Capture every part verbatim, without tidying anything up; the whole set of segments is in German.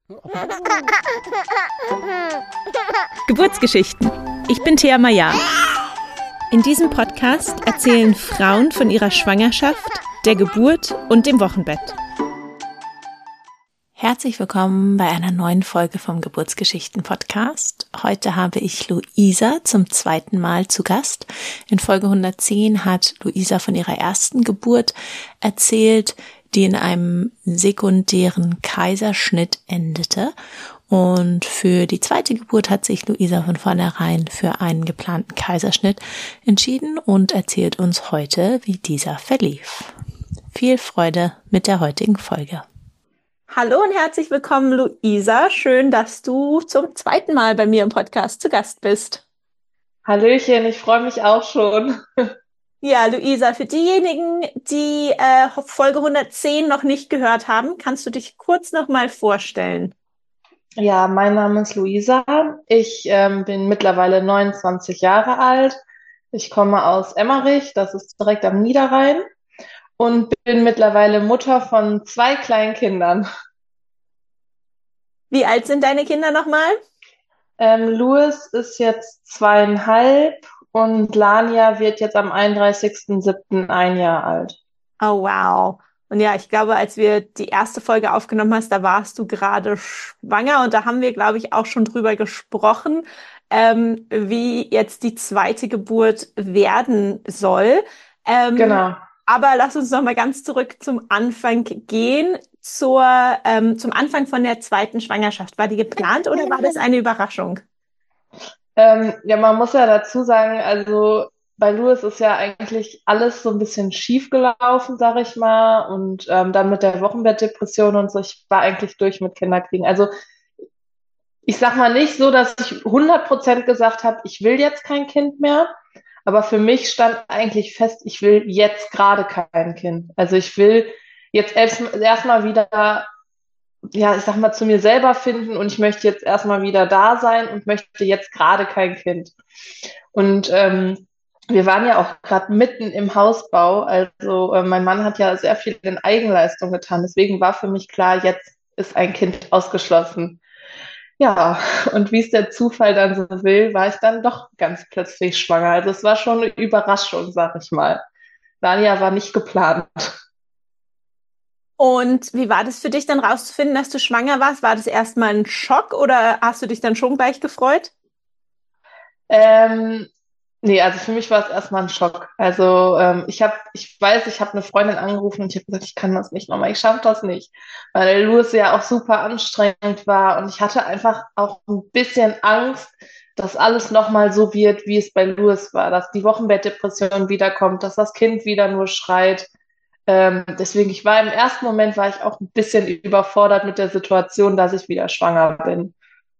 Geburtsgeschichten. Ich bin Thea Maya. In diesem Podcast erzählen Frauen von ihrer Schwangerschaft, der Geburt und dem Wochenbett. Herzlich willkommen bei einer neuen Folge vom Geburtsgeschichten-Podcast. Heute habe ich Luisa zum zweiten Mal zu Gast. In Folge hundertzehn hat Luisa von ihrer ersten Geburt erzählt, die in einem sekundären Kaiserschnitt endete. Und für die zweite Geburt hat sich Luisa von vornherein für einen geplanten Kaiserschnitt entschieden und erzählt uns heute, wie dieser verlief. Viel Freude mit der heutigen Folge. Hallo und herzlich willkommen, Luisa. Schön, dass du zum zweiten Mal bei mir im Podcast zu Gast bist. Hallöchen, ich freue mich auch schon. Ja, Luisa, für diejenigen, die äh, Folge hundertzehn noch nicht gehört haben, kannst du dich kurz noch mal vorstellen? Ja, mein Name ist Luisa. Ich ähm, bin mittlerweile neunundzwanzig Jahre alt. Ich komme aus Emmerich, das ist direkt am Niederrhein, und bin mittlerweile Mutter von zwei kleinen Kindern. Wie alt sind deine Kinder nochmal? Ähm, Louis ist jetzt zweieinhalb und Lania wird jetzt am einunddreißigsten siebten ein Jahr alt. Oh, wow. Und ja, ich glaube, als wir die erste Folge aufgenommen hast, da warst du gerade schwanger und da haben wir, glaube ich, auch schon drüber gesprochen, ähm, wie jetzt die zweite Geburt werden soll. Ähm, Genau. aber lass uns noch mal ganz zurück zum Anfang gehen, zur, ähm, zum Anfang von der zweiten Schwangerschaft. War die geplant oder war das eine Überraschung? Ähm, ja, man muss ja dazu sagen, also bei Louis ist ja eigentlich alles so ein bisschen schief gelaufen, sag ich mal. Und ähm, dann mit der Wochenbettdepression und so, ich war eigentlich durch mit Kinderkriegen. Also ich sag mal nicht so, dass ich hundert Prozent gesagt habe, ich will jetzt kein Kind mehr. Aber für mich stand eigentlich fest, ich will jetzt gerade kein Kind. Also ich will jetzt erst erstmal wieder, ja, ich sag mal, zu mir selber finden und ich möchte jetzt erstmal wieder da sein und möchte jetzt gerade kein Kind. Und ähm, wir waren ja auch gerade mitten im Hausbau. Also äh, mein Mann hat ja sehr viel in Eigenleistung getan. Deswegen war für mich klar, jetzt ist ein Kind ausgeschlossen. Ja, und wie es der Zufall dann so will, war ich dann doch ganz plötzlich schwanger. Also es war schon eine Überraschung, sag ich mal. Dania war nicht geplant. Und wie war das für dich dann rauszufinden, dass du schwanger warst? War das erstmal ein Schock oder hast du dich dann schon gleich gefreut? Ähm, nee, also für mich war es erstmal ein Schock. Also ähm, ich habe, ich weiß, ich habe eine Freundin angerufen und ich habe gesagt, ich kann das nicht nochmal, ich schaffe das nicht, weil der Louis ja auch super anstrengend war und ich hatte einfach auch ein bisschen Angst, dass alles nochmal so wird, wie es bei Louis war, dass die Wochenbettdepression wiederkommt, dass das Kind wieder nur schreit. Ähm, deswegen, ich war im ersten Moment war ich auch ein bisschen überfordert mit der Situation, dass ich wieder schwanger bin.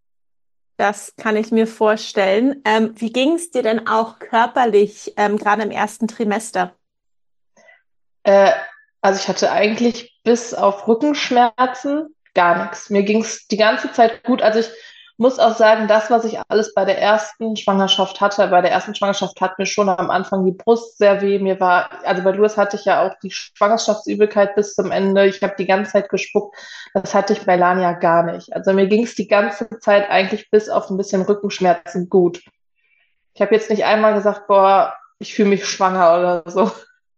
Das kann ich mir vorstellen. Ähm, wie ging es dir denn auch körperlich, ähm, gerade im ersten Trimester? Äh, also ich hatte eigentlich bis auf Rückenschmerzen gar nichts. Mir ging es die ganze Zeit gut. Also ich muss auch sagen, das, was ich alles bei der ersten Schwangerschaft hatte, bei der ersten Schwangerschaft hat mir schon am Anfang die Brust sehr weh. Mir war, also bei Louis hatte ich ja auch die Schwangerschaftsübelkeit bis zum Ende. Ich habe die ganze Zeit gespuckt. Das hatte ich bei Lania gar nicht. Also mir ging es die ganze Zeit eigentlich bis auf ein bisschen Rückenschmerzen gut. Ich habe jetzt nicht einmal gesagt, boah, ich fühle mich schwanger oder so.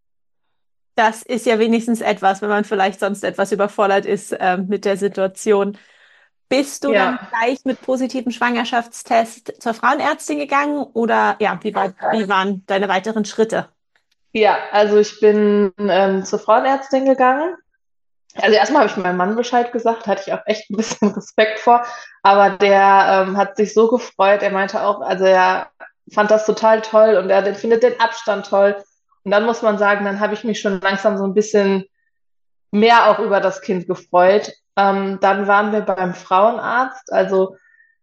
Das ist ja wenigstens etwas, wenn man vielleicht sonst etwas überfordert ist, ähm, mit der Situation. Bist du dann Ja. gleich mit positivem Schwangerschaftstest zur Frauenärztin gegangen oder ja, wie war, wie waren deine weiteren Schritte? Ja, also ich bin ähm, zur Frauenärztin gegangen. Also erstmal habe ich meinem Mann Bescheid gesagt, hatte ich auch echt ein bisschen Respekt vor, aber der ähm, hat sich so gefreut. Er meinte auch, also er fand das total toll und er findet den Abstand toll. Und dann muss man sagen, dann habe ich mich schon langsam so ein bisschen mehr auch über das Kind gefreut. Ähm, dann waren wir beim Frauenarzt, also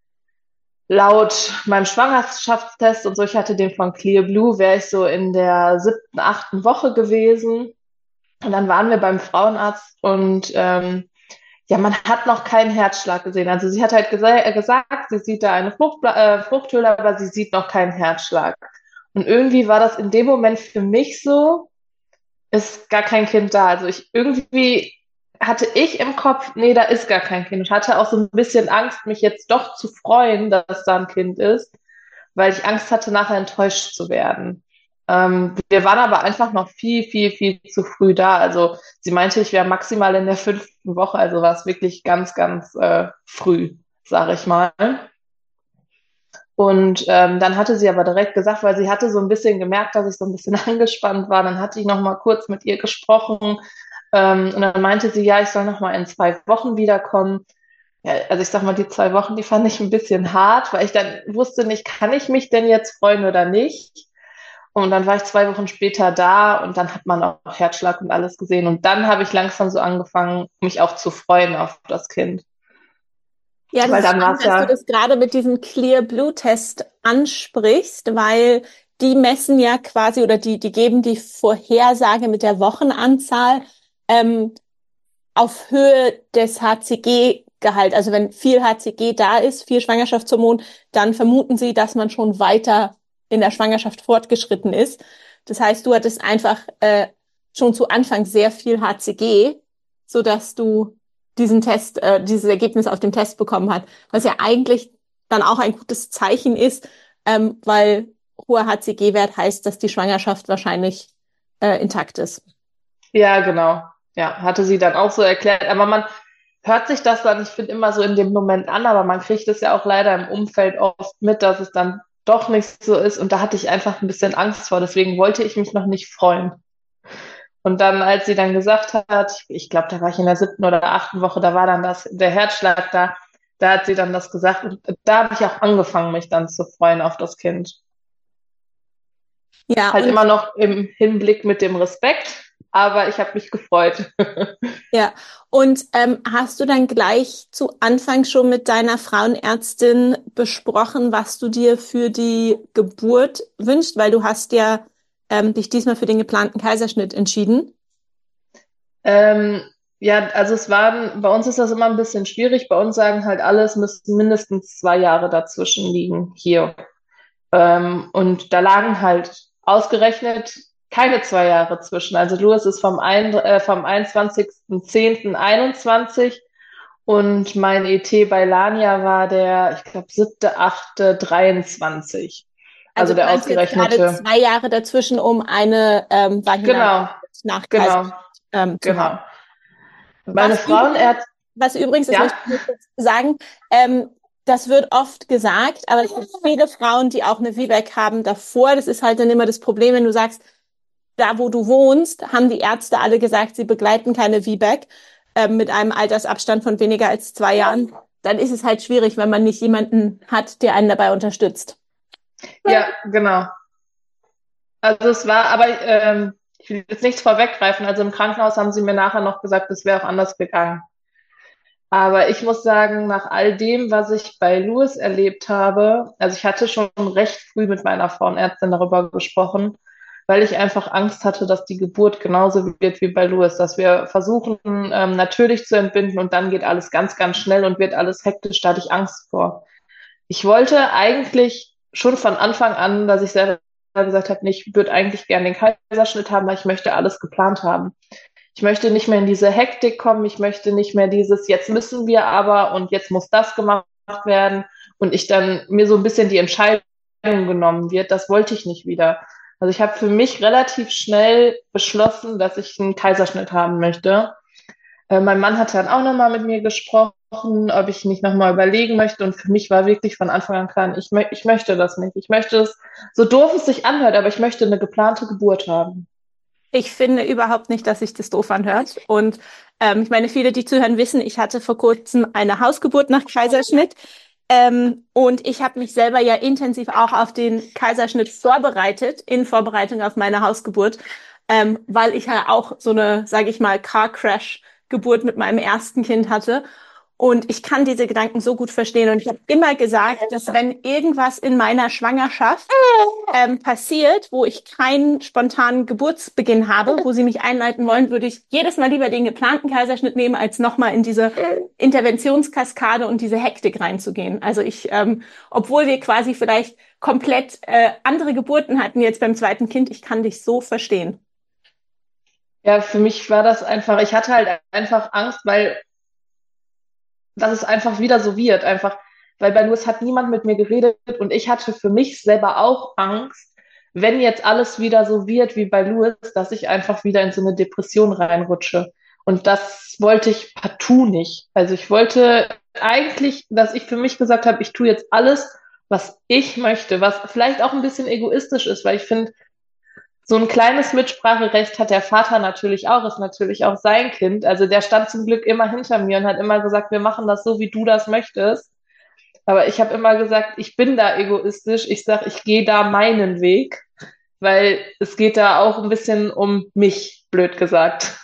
laut meinem Schwangerschaftstest und so, ich hatte den von Clear Blue, wäre ich so in der siebten, achten Woche gewesen. Und dann waren wir beim Frauenarzt und ähm, ja, man hat noch keinen Herzschlag gesehen. Also sie hat halt gesa äh, gesagt, sie sieht da eine Fruchtbla äh, Fruchthöhle, aber sie sieht noch keinen Herzschlag. Und irgendwie war das in dem Moment für mich so, ist gar kein Kind da. Also ich irgendwie, hatte ich im Kopf, nee, da ist gar kein Kind. Ich hatte auch so ein bisschen Angst, mich jetzt doch zu freuen, dass da ein Kind ist, weil ich Angst hatte, nachher enttäuscht zu werden. Ähm, wir waren aber einfach noch viel, viel, viel zu früh da. Also sie meinte, ich wäre maximal in der fünften Woche, also war es wirklich ganz, ganz äh, früh, sage ich mal. Und ähm, dann hatte sie aber direkt gesagt, weil sie hatte so ein bisschen gemerkt, dass ich so ein bisschen angespannt war, dann hatte ich noch mal kurz mit ihr gesprochen, ähm, und dann meinte sie, ja, ich soll noch mal in zwei Wochen wiederkommen. Ja, also ich sag mal, die zwei Wochen, die fand ich ein bisschen hart, weil ich dann wusste nicht, kann ich mich denn jetzt freuen oder nicht? Und dann war ich zwei Wochen später da und dann hat man auch Herzschlag und alles gesehen. Und dann habe ich langsam so angefangen, mich auch zu freuen auf das Kind. Ja, das Weil ist dann war spannend, es dass du ja, das gerade mit diesem Clear Blue Test ansprichst, weil die messen ja quasi oder die, die geben die Vorhersage mit der Wochenanzahl ähm, auf Höhe des H C G-Gehalt. Also wenn viel H C G da ist, viel Schwangerschaftshormon, dann vermuten sie, dass man schon weiter in der Schwangerschaft fortgeschritten ist. Das heißt, du hattest einfach äh, schon zu Anfang sehr viel H C G, sodass du diesen Test, äh, dieses Ergebnis auf dem Test bekommen hast, was ja eigentlich dann auch ein gutes Zeichen ist, ähm, weil hoher H C G-Wert heißt, dass die Schwangerschaft wahrscheinlich äh, intakt ist. ja, genau. Ja, hatte sie dann auch so erklärt. Aber man hört sich das dann, ich finde, immer so in dem Moment an, aber man kriegt es ja auch leider im Umfeld oft mit, dass es dann doch nicht so ist. Und da hatte ich einfach ein bisschen Angst vor. Deswegen wollte ich mich noch nicht freuen. Und dann, als sie dann gesagt hat, ich, ich glaube, da war ich in der siebten oder achten Woche, da war dann das, der Herzschlag da, da hat sie dann das gesagt. Und da habe ich auch angefangen, mich dann zu freuen auf das Kind. Ja, Halt und immer noch im Hinblick mit dem Respekt, aber ich habe mich gefreut. ja, und ähm, hast du dann gleich zu Anfang schon mit deiner Frauenärztin besprochen, was du dir für die Geburt wünschst? Weil du hast ja ähm, dich diesmal für den geplanten Kaiserschnitt entschieden. Ähm, ja, also es waren, bei uns ist das immer ein bisschen schwierig. Bei uns sagen halt alle, es müssten mindestens zwei Jahre dazwischen liegen hier. Ähm, und da lagen halt ausgerechnet keine zwei Jahre zwischen. Also Louis ist vom, ein, äh, vom einundzwanzigsten zehnten einundzwanzig und mein E T bei Lania war der, ich glaube, siebte achte dreiundzwanzig. Also Also du der meinst jetzt gerade ausgerechnete. zwei Jahre dazwischen, um eine ähm, vaginale Genau, nach genau, Kaiserschnitt ähm, zu haben. genau. Meine Was übrigens, Frauenärztin, was übrigens, das ja, möchte ich nur kurz sagen, ähm, das wird oft gesagt, aber es gibt viele Frauen, die auch eine V BAC haben davor. Das ist halt dann immer das Problem, wenn du sagst, da wo du wohnst, haben die Ärzte alle gesagt, sie begleiten keine V BAC ähm, mit einem Altersabstand von weniger als zwei Jahren. Dann ist es halt schwierig, wenn man nicht jemanden hat, der einen dabei unterstützt. ja, genau. Also es war, aber ähm, ich will jetzt nichts vorweggreifen. Also im Krankenhaus haben sie mir nachher noch gesagt, es wäre auch anders gegangen. Aber ich muss sagen, nach all dem, was ich bei Louis erlebt habe, also ich hatte schon recht früh mit meiner Frauenärztin darüber gesprochen, weil ich einfach Angst hatte, dass die Geburt genauso wird wie bei Louis, dass wir versuchen, ähm, natürlich zu entbinden und dann geht alles ganz, ganz schnell und wird alles hektisch, da hatte ich Angst vor. Ich wollte eigentlich schon von Anfang an, dass ich selber gesagt habe, nee, ich würde eigentlich gerne den Kaiserschnitt haben, weil ich möchte alles geplant haben. Ich möchte nicht mehr in diese Hektik kommen, ich möchte nicht mehr dieses, jetzt müssen wir aber und jetzt muss das gemacht werden und ich dann mir so ein bisschen die Entscheidung genommen wird, das wollte ich nicht wieder. Also ich habe für mich relativ schnell beschlossen, dass ich einen Kaiserschnitt haben möchte. Äh, mein Mann hat dann auch nochmal mit mir gesprochen, ob ich nicht nochmal überlegen möchte. Und für mich war wirklich von Anfang an klar, ich, mö ich möchte das nicht. Ich möchte es, so doof es sich anhört, aber ich möchte eine geplante Geburt haben. Ich finde überhaupt nicht, dass sich das doof anhört. Und ähm, ich meine, viele, die zuhören, wissen, ich hatte vor kurzem eine Hausgeburt nach Kaiserschnitt. Ähm, und ich habe mich selber ja intensiv auch auf den Kaiserschnitt vorbereitet, in Vorbereitung auf meine Hausgeburt, ähm, weil ich ja auch so eine, sage ich mal, Car Crash Geburt mit meinem ersten Kind hatte. Und ich kann diese Gedanken so gut verstehen. Und ich habe immer gesagt, dass wenn irgendwas in meiner Schwangerschaft ähm, passiert, wo ich keinen spontanen Geburtsbeginn habe, wo sie mich einleiten wollen, würde ich jedes Mal lieber den geplanten Kaiserschnitt nehmen, als nochmal in diese Interventionskaskade und diese Hektik reinzugehen. Also ich, ähm, obwohl wir quasi vielleicht komplett äh, andere Geburten hatten jetzt beim zweiten Kind, ich kann dich so verstehen. Ja, für mich war das einfach, ich hatte halt einfach Angst, weil dass es einfach wieder so wird, einfach, weil bei Louis hat niemand mit mir geredet und ich hatte für mich selber auch Angst, wenn jetzt alles wieder so wird wie bei Louis, dass ich einfach wieder in so eine Depression reinrutsche. Und das wollte ich partout nicht. Also ich wollte eigentlich, dass ich für mich gesagt habe, ich tue jetzt alles, was ich möchte, was vielleicht auch ein bisschen egoistisch ist, weil ich finde, so ein kleines Mitspracherecht hat der Vater natürlich auch, ist natürlich auch sein Kind. Also der stand zum Glück immer hinter mir und hat immer gesagt, wir machen das so, wie du das möchtest. Aber ich habe immer gesagt, ich bin da egoistisch. Ich sage, ich gehe da meinen Weg, weil es geht da auch ein bisschen um mich, blöd gesagt.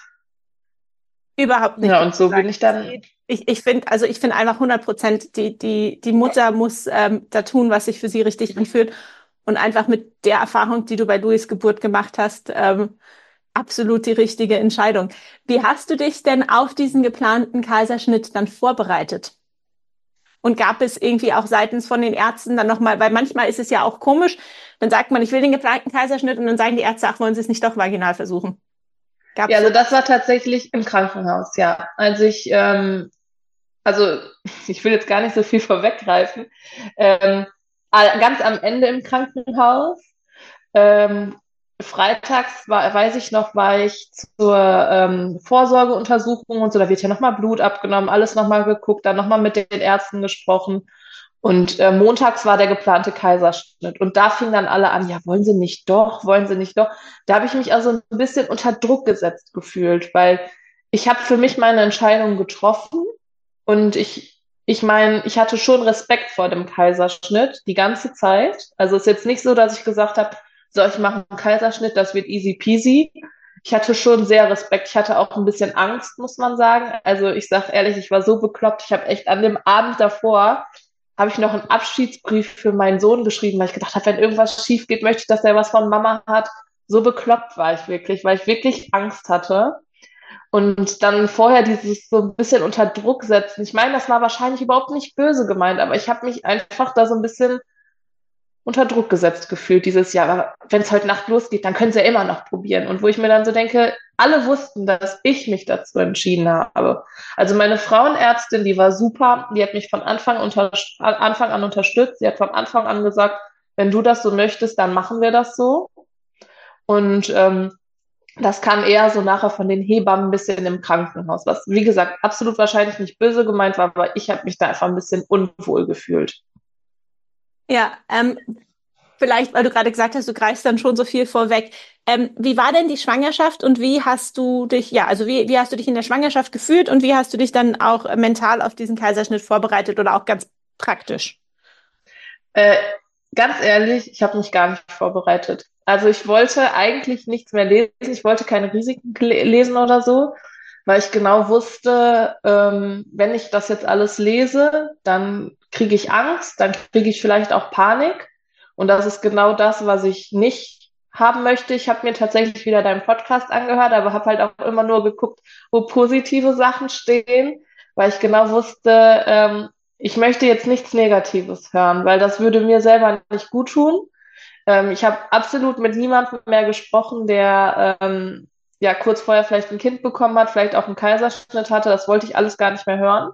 Überhaupt nicht Ja, blöd und so bin gesagt. ich dann. Ich, ich finde, also ich finde einfach hundert Prozent, die, die, die Mutter muss ähm, da tun, was sich für sie richtig anfühlt. Und einfach mit der Erfahrung, die du bei Louis Geburt gemacht hast, ähm, absolut die richtige Entscheidung. Wie hast du dich denn auf diesen geplanten Kaiserschnitt dann vorbereitet? Und gab es irgendwie auch seitens von den Ärzten dann nochmal, weil manchmal ist es ja auch komisch, dann sagt man, ich will den geplanten Kaiserschnitt und dann sagen die Ärzte, ach, wollen Sie es nicht doch vaginal versuchen? Ja, Gab's also so? das war tatsächlich im Krankenhaus, ja. Als ich, ähm, also ich will jetzt gar nicht so viel vorweggreifen, ähm, all- ganz am Ende im Krankenhaus. Ähm, freitags war, weiß ich noch, war ich zur ähm, Vorsorgeuntersuchung und so, da wird ja nochmal Blut abgenommen, alles nochmal geguckt, dann nochmal mit den Ärzten gesprochen. Und äh, montags war der geplante Kaiserschnitt. Und da fingen dann alle an, ja, wollen Sie nicht doch, wollen Sie nicht doch. Da habe ich mich also ein bisschen unter Druck gesetzt gefühlt, weil ich habe für mich meine Entscheidung getroffen und ich, ich meine, ich hatte schon Respekt vor dem Kaiserschnitt die ganze Zeit. Also es ist jetzt nicht so, dass ich gesagt habe, so, ich mache einen Kaiserschnitt, das wird easy peasy. Ich hatte schon sehr Respekt. Ich hatte auch ein bisschen Angst, muss man sagen. Also ich sage ehrlich, ich war so bekloppt. Ich habe echt an dem Abend davor, habe ich noch einen Abschiedsbrief für meinen Sohn geschrieben, weil ich gedacht habe, wenn irgendwas schief geht, möchte ich, dass er was von Mama hat. So bekloppt war ich wirklich, weil ich wirklich Angst hatte. Und dann vorher dieses so ein bisschen unter Druck setzen. Ich meine, das war wahrscheinlich überhaupt nicht böse gemeint, aber ich habe mich einfach da so ein bisschen unter Druck gesetzt gefühlt dieses Jahr. Aber wenn es heute Nacht losgeht, dann können sie ja immer noch probieren. Und wo ich mir dann so denke, alle wussten, dass ich mich dazu entschieden habe. Also meine Frauenärztin, die war super, die hat mich von Anfang, unter, Anfang an unterstützt. Sie hat von Anfang an gesagt, wenn du das so möchtest, dann machen wir das so. Und ähm, das kam eher so nachher von den Hebammen ein bisschen im Krankenhaus, was, wie gesagt, absolut wahrscheinlich nicht böse gemeint war, aber ich habe mich da einfach ein bisschen unwohl gefühlt. Ja, ähm, vielleicht, weil du gerade gesagt hast, du greifst dann schon so viel vorweg. Ähm, wie war denn die Schwangerschaft und wie hast du dich, ja, also wie, wie hast du dich in der Schwangerschaft gefühlt und wie hast du dich dann auch äh, mental auf diesen Kaiserschnitt vorbereitet oder auch ganz praktisch? Äh, ganz ehrlich, ich habe mich gar nicht vorbereitet. Also ich wollte eigentlich nichts mehr lesen, ich wollte keine Risiken le- lesen oder so, weil ich genau wusste, ähm, wenn ich das jetzt alles lese, dann kriege ich Angst, dann kriege ich vielleicht auch Panik. Und das ist genau das, was ich nicht haben möchte. Ich habe mir tatsächlich wieder deinen Podcast angehört, aber habe halt auch immer nur geguckt, wo positive Sachen stehen, weil ich genau wusste, ähm, ich möchte jetzt nichts Negatives hören, weil das würde mir selber nicht gut tun. Ähm, ich habe absolut mit niemandem mehr gesprochen, der ähm, ja kurz vorher vielleicht ein Kind bekommen hat, vielleicht auch einen Kaiserschnitt hatte. Das wollte ich alles gar nicht mehr hören.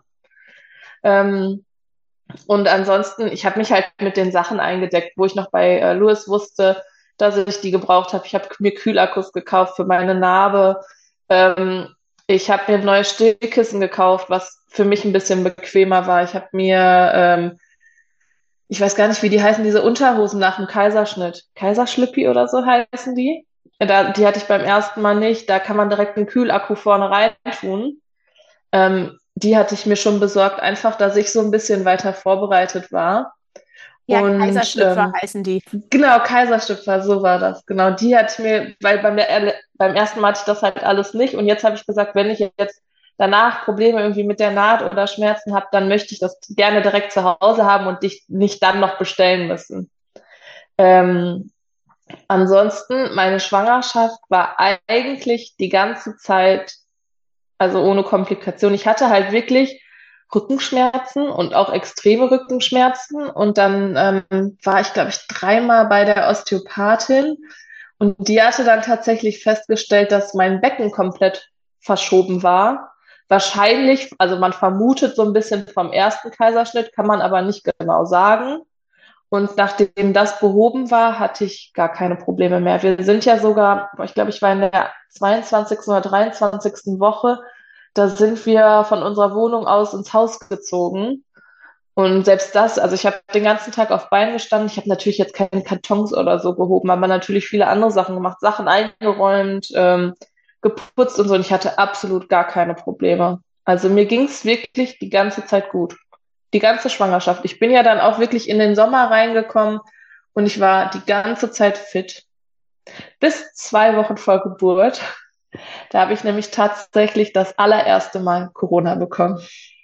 Ähm, und ansonsten, ich habe mich halt mit den Sachen eingedeckt, wo ich noch bei äh, Louis wusste, dass ich die gebraucht habe. Ich habe mir Kühlakkus gekauft für meine Narbe. Ähm, ich habe mir ein neues Stillkissen gekauft, was für mich ein bisschen bequemer war. Ich habe mir, ähm, ich weiß gar nicht, wie die heißen, diese Unterhosen nach dem Kaiserschnitt. Kaiserschlippi oder so heißen die. Da, die hatte ich beim ersten Mal nicht. Da kann man direkt einen Kühlakku vorne rein tun. Ähm, die hatte ich mir schon besorgt, einfach, dass ich so ein bisschen weiter vorbereitet war. Ja, Und Kaiserschlüpfer ähm, heißen die. genau, Kaiserschnitzer, so war das. Genau, die hatte ich mir, weil beim, der, beim ersten Mal hatte ich das halt alles nicht. Und jetzt habe ich gesagt, wenn ich jetzt danach Probleme irgendwie mit der Naht oder Schmerzen habe, dann möchte ich das gerne direkt zu Hause haben und dich nicht dann noch bestellen müssen. Ähm, ansonsten, meine Schwangerschaft war eigentlich die ganze Zeit, also ohne Komplikation. Ich hatte halt wirklich Rückenschmerzen und auch extreme Rückenschmerzen. Und dann ähm, war ich, glaube ich, dreimal bei der Osteopathin. Und die hatte dann tatsächlich festgestellt, dass mein Becken komplett verschoben war. Wahrscheinlich, also man vermutet so ein bisschen vom ersten Kaiserschnitt, kann man aber nicht genau sagen. Und nachdem das behoben war, hatte ich gar keine Probleme mehr. Wir sind ja sogar, ich glaube, ich war in der zweiundzwanzigsten oder dreiundzwanzigsten Woche, da sind wir von unserer Wohnung aus ins Haus gezogen. Und selbst das, also ich habe den ganzen Tag auf Beinen gestanden. Ich habe natürlich jetzt keine Kartons oder so gehoben, aber natürlich viele andere Sachen gemacht, Sachen eingeräumt, ähm, geputzt und so. Und ich hatte absolut gar keine Probleme. Also mir ging es wirklich die ganze Zeit gut. Die ganze Schwangerschaft. Ich bin ja dann auch wirklich in den Sommer reingekommen und ich war die ganze Zeit fit. Bis zwei Wochen vor Geburt. Da habe ich nämlich tatsächlich das allererste Mal Corona bekommen.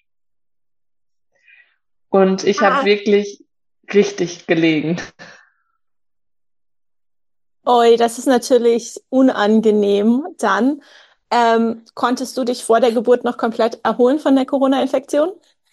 Und ich habe Ah, wirklich richtig gelegen. oi, das ist natürlich unangenehm dann. Ähm, konntest du dich vor der Geburt noch komplett erholen von der Corona-Infektion?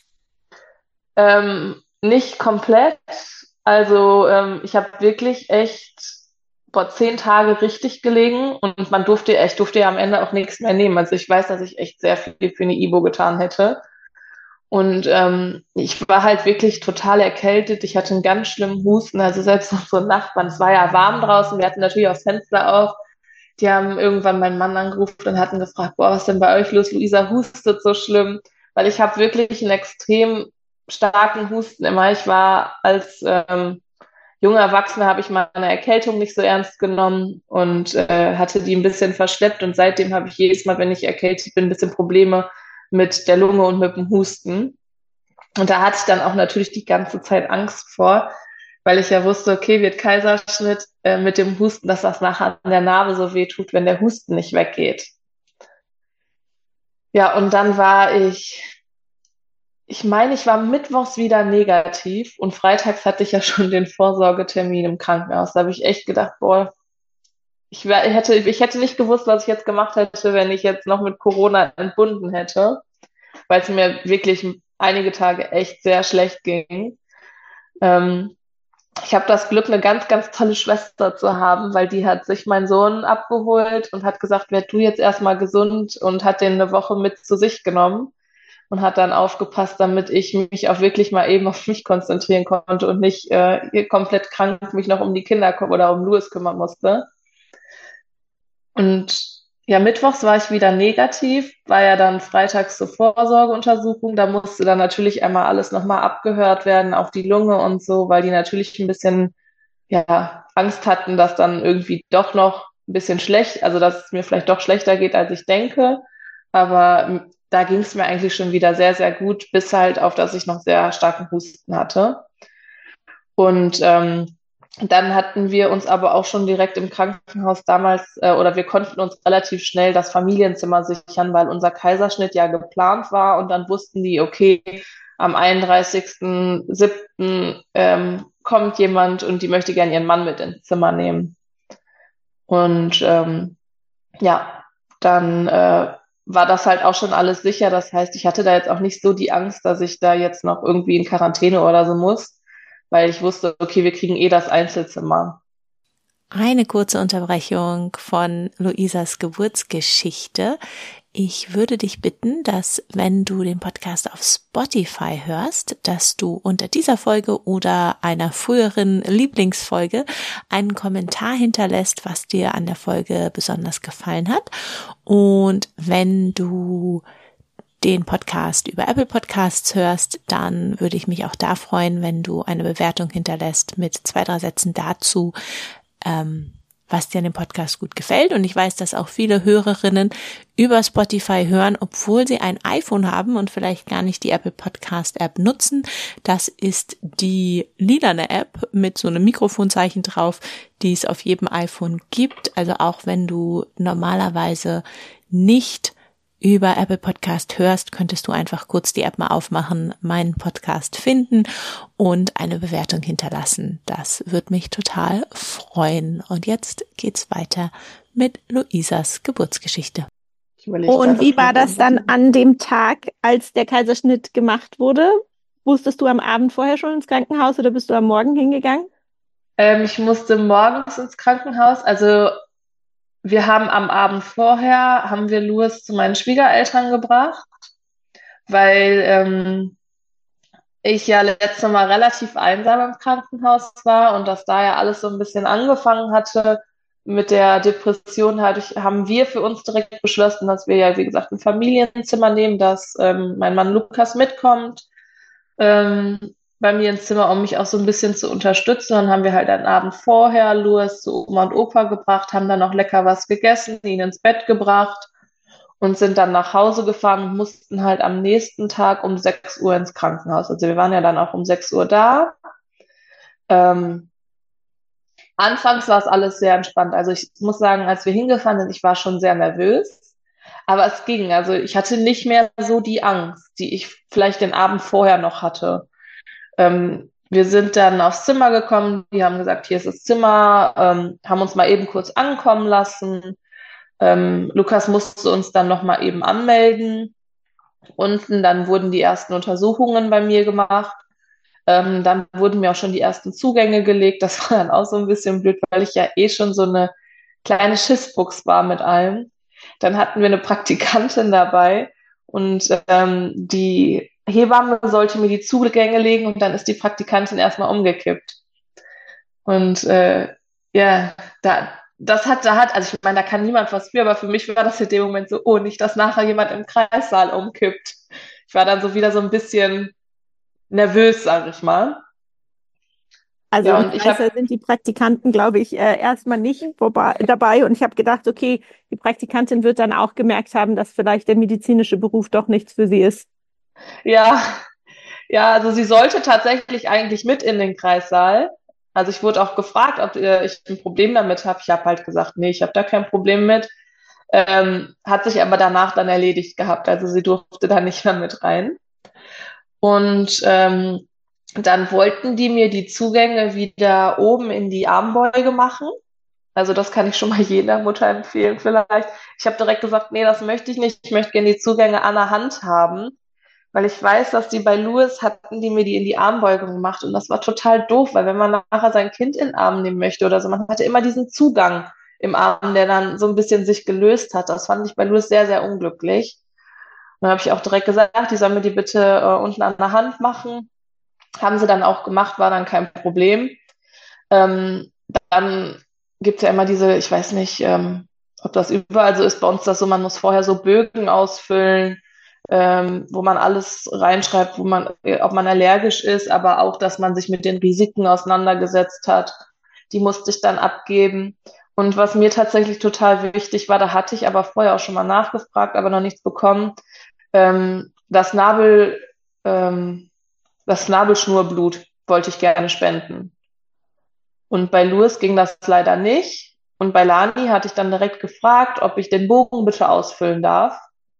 Ähm, nicht komplett. Also ähm, ich habe wirklich echt vor zehn Tage richtig gelegen und man durfte, ich durfte ja am Ende auch nichts mehr nehmen. Also ich weiß, dass ich echt sehr viel für eine Ibo getan hätte. Und ähm, ich war halt wirklich total erkältet. Ich hatte einen ganz schlimmen Husten. Also selbst unsere Nachbarn, es war ja warm draußen, wir hatten natürlich auch das Fenster auf. Die haben irgendwann meinen Mann angerufen und hatten gefragt, boah, was ist denn bei euch los? Luisa hustet so schlimm, weil ich habe wirklich einen extrem starken Husten immer. Ich war als ähm, junge Erwachsene, habe ich meine Erkältung nicht so ernst genommen und äh, hatte die ein bisschen verschleppt. Und seitdem habe ich jedes Mal, wenn ich erkältet bin, ein bisschen Probleme mit der Lunge und mit dem Husten. Und da hatte ich dann auch natürlich die ganze Zeit Angst vor, weil ich ja wusste, okay, wird Kaiserschnitt äh, mit dem Husten, dass das nachher an der Narbe so weh tut, wenn der Husten nicht weggeht. Ja, und dann war ich, ich meine, ich war mittwochs wieder negativ und freitags hatte ich ja schon den Vorsorgetermin im Krankenhaus. Da habe ich echt gedacht, boah, ich wär, ich hätte, ich hätte nicht gewusst, was ich jetzt gemacht hätte, wenn ich jetzt noch mit Corona entbunden hätte, weil es mir wirklich einige Tage echt sehr schlecht ging. Ähm, Ich habe das Glück, eine ganz, ganz tolle Schwester zu haben, weil die hat sich meinen Sohn abgeholt und hat gesagt, werd du jetzt erstmal gesund und hat den eine Woche mit zu sich genommen und hat dann aufgepasst, damit ich mich auch wirklich mal eben auf mich konzentrieren konnte und nicht äh, komplett krank mich noch um die Kinder oder um Louis kümmern musste. Und ja, mittwochs war ich wieder negativ, war ja dann freitags zur Vorsorgeuntersuchung. Da musste dann natürlich einmal alles nochmal abgehört werden, auch die Lunge und so, weil die natürlich ein bisschen, ja, Angst hatten, dass dann irgendwie doch noch ein bisschen schlecht, also dass es mir vielleicht doch schlechter geht, als ich denke. Aber ähm, da ging es mir eigentlich schon wieder sehr, sehr gut, bis halt auf, dass ich noch sehr starken Husten hatte. Und ähm, dann hatten wir uns aber auch schon direkt im Krankenhaus damals, äh, oder wir konnten uns relativ schnell das Familienzimmer sichern, weil unser Kaiserschnitt ja geplant war und dann wussten die, okay, am einunddreißigsten siebten Ähm, kommt jemand und die möchte gern ihren Mann mit ins Zimmer nehmen. Und ähm, ja, dann äh, war das halt auch schon alles sicher. Das heißt, ich hatte da jetzt auch nicht so die Angst, dass ich da jetzt noch irgendwie in Quarantäne oder so muss, weil ich wusste, okay, wir kriegen eh das Einzelzimmer. Eine kurze Unterbrechung von Luisas Geburtsgeschichte. Ich würde dich bitten, dass, wenn du den Podcast auf Spotify hörst, dass du unter dieser Folge oder einer früheren Lieblingsfolge einen Kommentar hinterlässt, was dir an der Folge besonders gefallen hat. Und wenn du den Podcast über Apple Podcasts hörst, dann würde ich mich auch da freuen, wenn du eine Bewertung hinterlässt mit zwei, drei Sätzen dazu, ähm, was dir an dem Podcast gut gefällt. Und ich weiß, dass auch viele Hörerinnen über Spotify hören, obwohl sie ein iPhone haben und vielleicht gar nicht die Apple Podcast App nutzen. Das ist die lilane App mit so einem Mikrofonzeichen drauf, die es auf jedem iPhone gibt. Also auch wenn du normalerweise nicht über Apple Podcast hörst, könntest du einfach kurz die App mal aufmachen, meinen Podcast finden und eine Bewertung hinterlassen. Das würde mich total freuen. Und jetzt geht's weiter mit Luisas Geburtsgeschichte. Ich Oh, und gerade, wie war das dann ob an dem Tag, als der Kaiserschnitt gemacht wurde? Wusstest du am Abend vorher schon ins Krankenhaus oder bist du am Morgen hingegangen? Ähm, ich musste morgens ins Krankenhaus. Also wir haben am Abend vorher, haben wir Louis zu meinen Schwiegereltern gebracht, weil ähm, ich ja letztes Mal relativ einsam im Krankenhaus war und das da ja alles so ein bisschen angefangen hatte mit der Depression, dadurch haben wir für uns direkt beschlossen, dass wir ja, wie gesagt, ein Familienzimmer nehmen, dass ähm, mein Mann Lukas mitkommt ähm, bei mir ins Zimmer, um mich auch so ein bisschen zu unterstützen. Dann haben wir halt einen Abend vorher Louis zu Oma und Opa gebracht, haben dann noch lecker was gegessen, ihn ins Bett gebracht und sind dann nach Hause gefahren und mussten halt am nächsten Tag um sechs Uhr ins Krankenhaus. Also wir waren ja dann auch um sechs Uhr da. Ähm, Anfangs war es alles sehr entspannt. Also ich muss sagen, als wir hingefahren sind, ich war schon sehr nervös, aber es ging. Also ich hatte nicht mehr so die Angst, die ich vielleicht den Abend vorher noch hatte. Ähm, wir sind dann aufs Zimmer gekommen, die haben gesagt, hier ist das Zimmer, ähm, haben uns mal eben kurz ankommen lassen. Ähm, Lukas musste uns dann noch mal eben anmelden. Unten, dann wurden die ersten Untersuchungen bei mir gemacht. Ähm, dann wurden mir auch schon die ersten Zugänge gelegt. Das war dann auch so ein bisschen blöd, weil ich ja eh schon so eine kleine Schissfuchs war mit allem. Dann hatten wir eine Praktikantin dabei und ähm, die Hebamme sollte mir die Zugänge legen und dann ist die Praktikantin erstmal umgekippt. Und äh, ja, da, das hat, da hat, also ich meine, da kann niemand was für, aber für mich war das in dem Moment so, oh, nicht, dass nachher jemand im Kreissaal umkippt. Ich war dann so wieder so ein bisschen nervös, sag ich mal. Also Ja, im und ich habe Kreißsaal sind die Praktikanten, glaube ich, äh, erstmal nicht vorbei, dabei. Und ich habe gedacht, okay, die Praktikantin wird dann auch gemerkt haben, dass vielleicht der medizinische Beruf doch nichts für sie ist. ja, ja, also sie sollte tatsächlich eigentlich mit in den Kreissaal. Also ich wurde auch gefragt, ob äh, ich ein Problem damit habe. Ich habe halt gesagt, nee, ich habe da kein Problem mit. Ähm, hat sich aber danach dann erledigt gehabt. Also sie durfte da nicht mehr mit rein. Und ähm, dann wollten die mir die Zugänge wieder oben in die Armbeuge machen. Also das kann ich schon mal jeder Mutter empfehlen vielleicht. Ich habe direkt gesagt, nee, das möchte ich nicht. Ich möchte gerne die Zugänge an der Hand haben. Weil ich weiß, dass die bei Louis hatten, die mir die in die Armbeugung gemacht und das war total doof, weil wenn man nachher sein Kind in den Arm nehmen möchte oder so, man hatte immer diesen Zugang im Arm, der dann so ein bisschen sich gelöst hat. Das fand ich bei Louis sehr, sehr unglücklich. Dann habe ich auch direkt gesagt, die sollen mir die bitte äh, unten an der Hand machen. Haben sie dann auch gemacht, war dann kein Problem. Ähm, Dann gibt's ja immer diese, ich weiß nicht, ähm, ob das überall so ist, bei uns das so, man muss vorher so Bögen ausfüllen, ähm, wo man alles reinschreibt, wo man, äh, ob man allergisch ist, aber auch, dass man sich mit den Risiken auseinandergesetzt hat. Die musste ich dann abgeben. Und was mir tatsächlich total wichtig war, da hatte ich aber vorher auch schon mal nachgefragt, aber noch nichts bekommen, ähm, das Nabel, ähm, das Nabelschnurblut wollte ich gerne spenden. Und bei Louis ging das leider nicht. Und bei Lani hatte ich dann direkt gefragt, ob ich den Bogen bitte ausfüllen darf.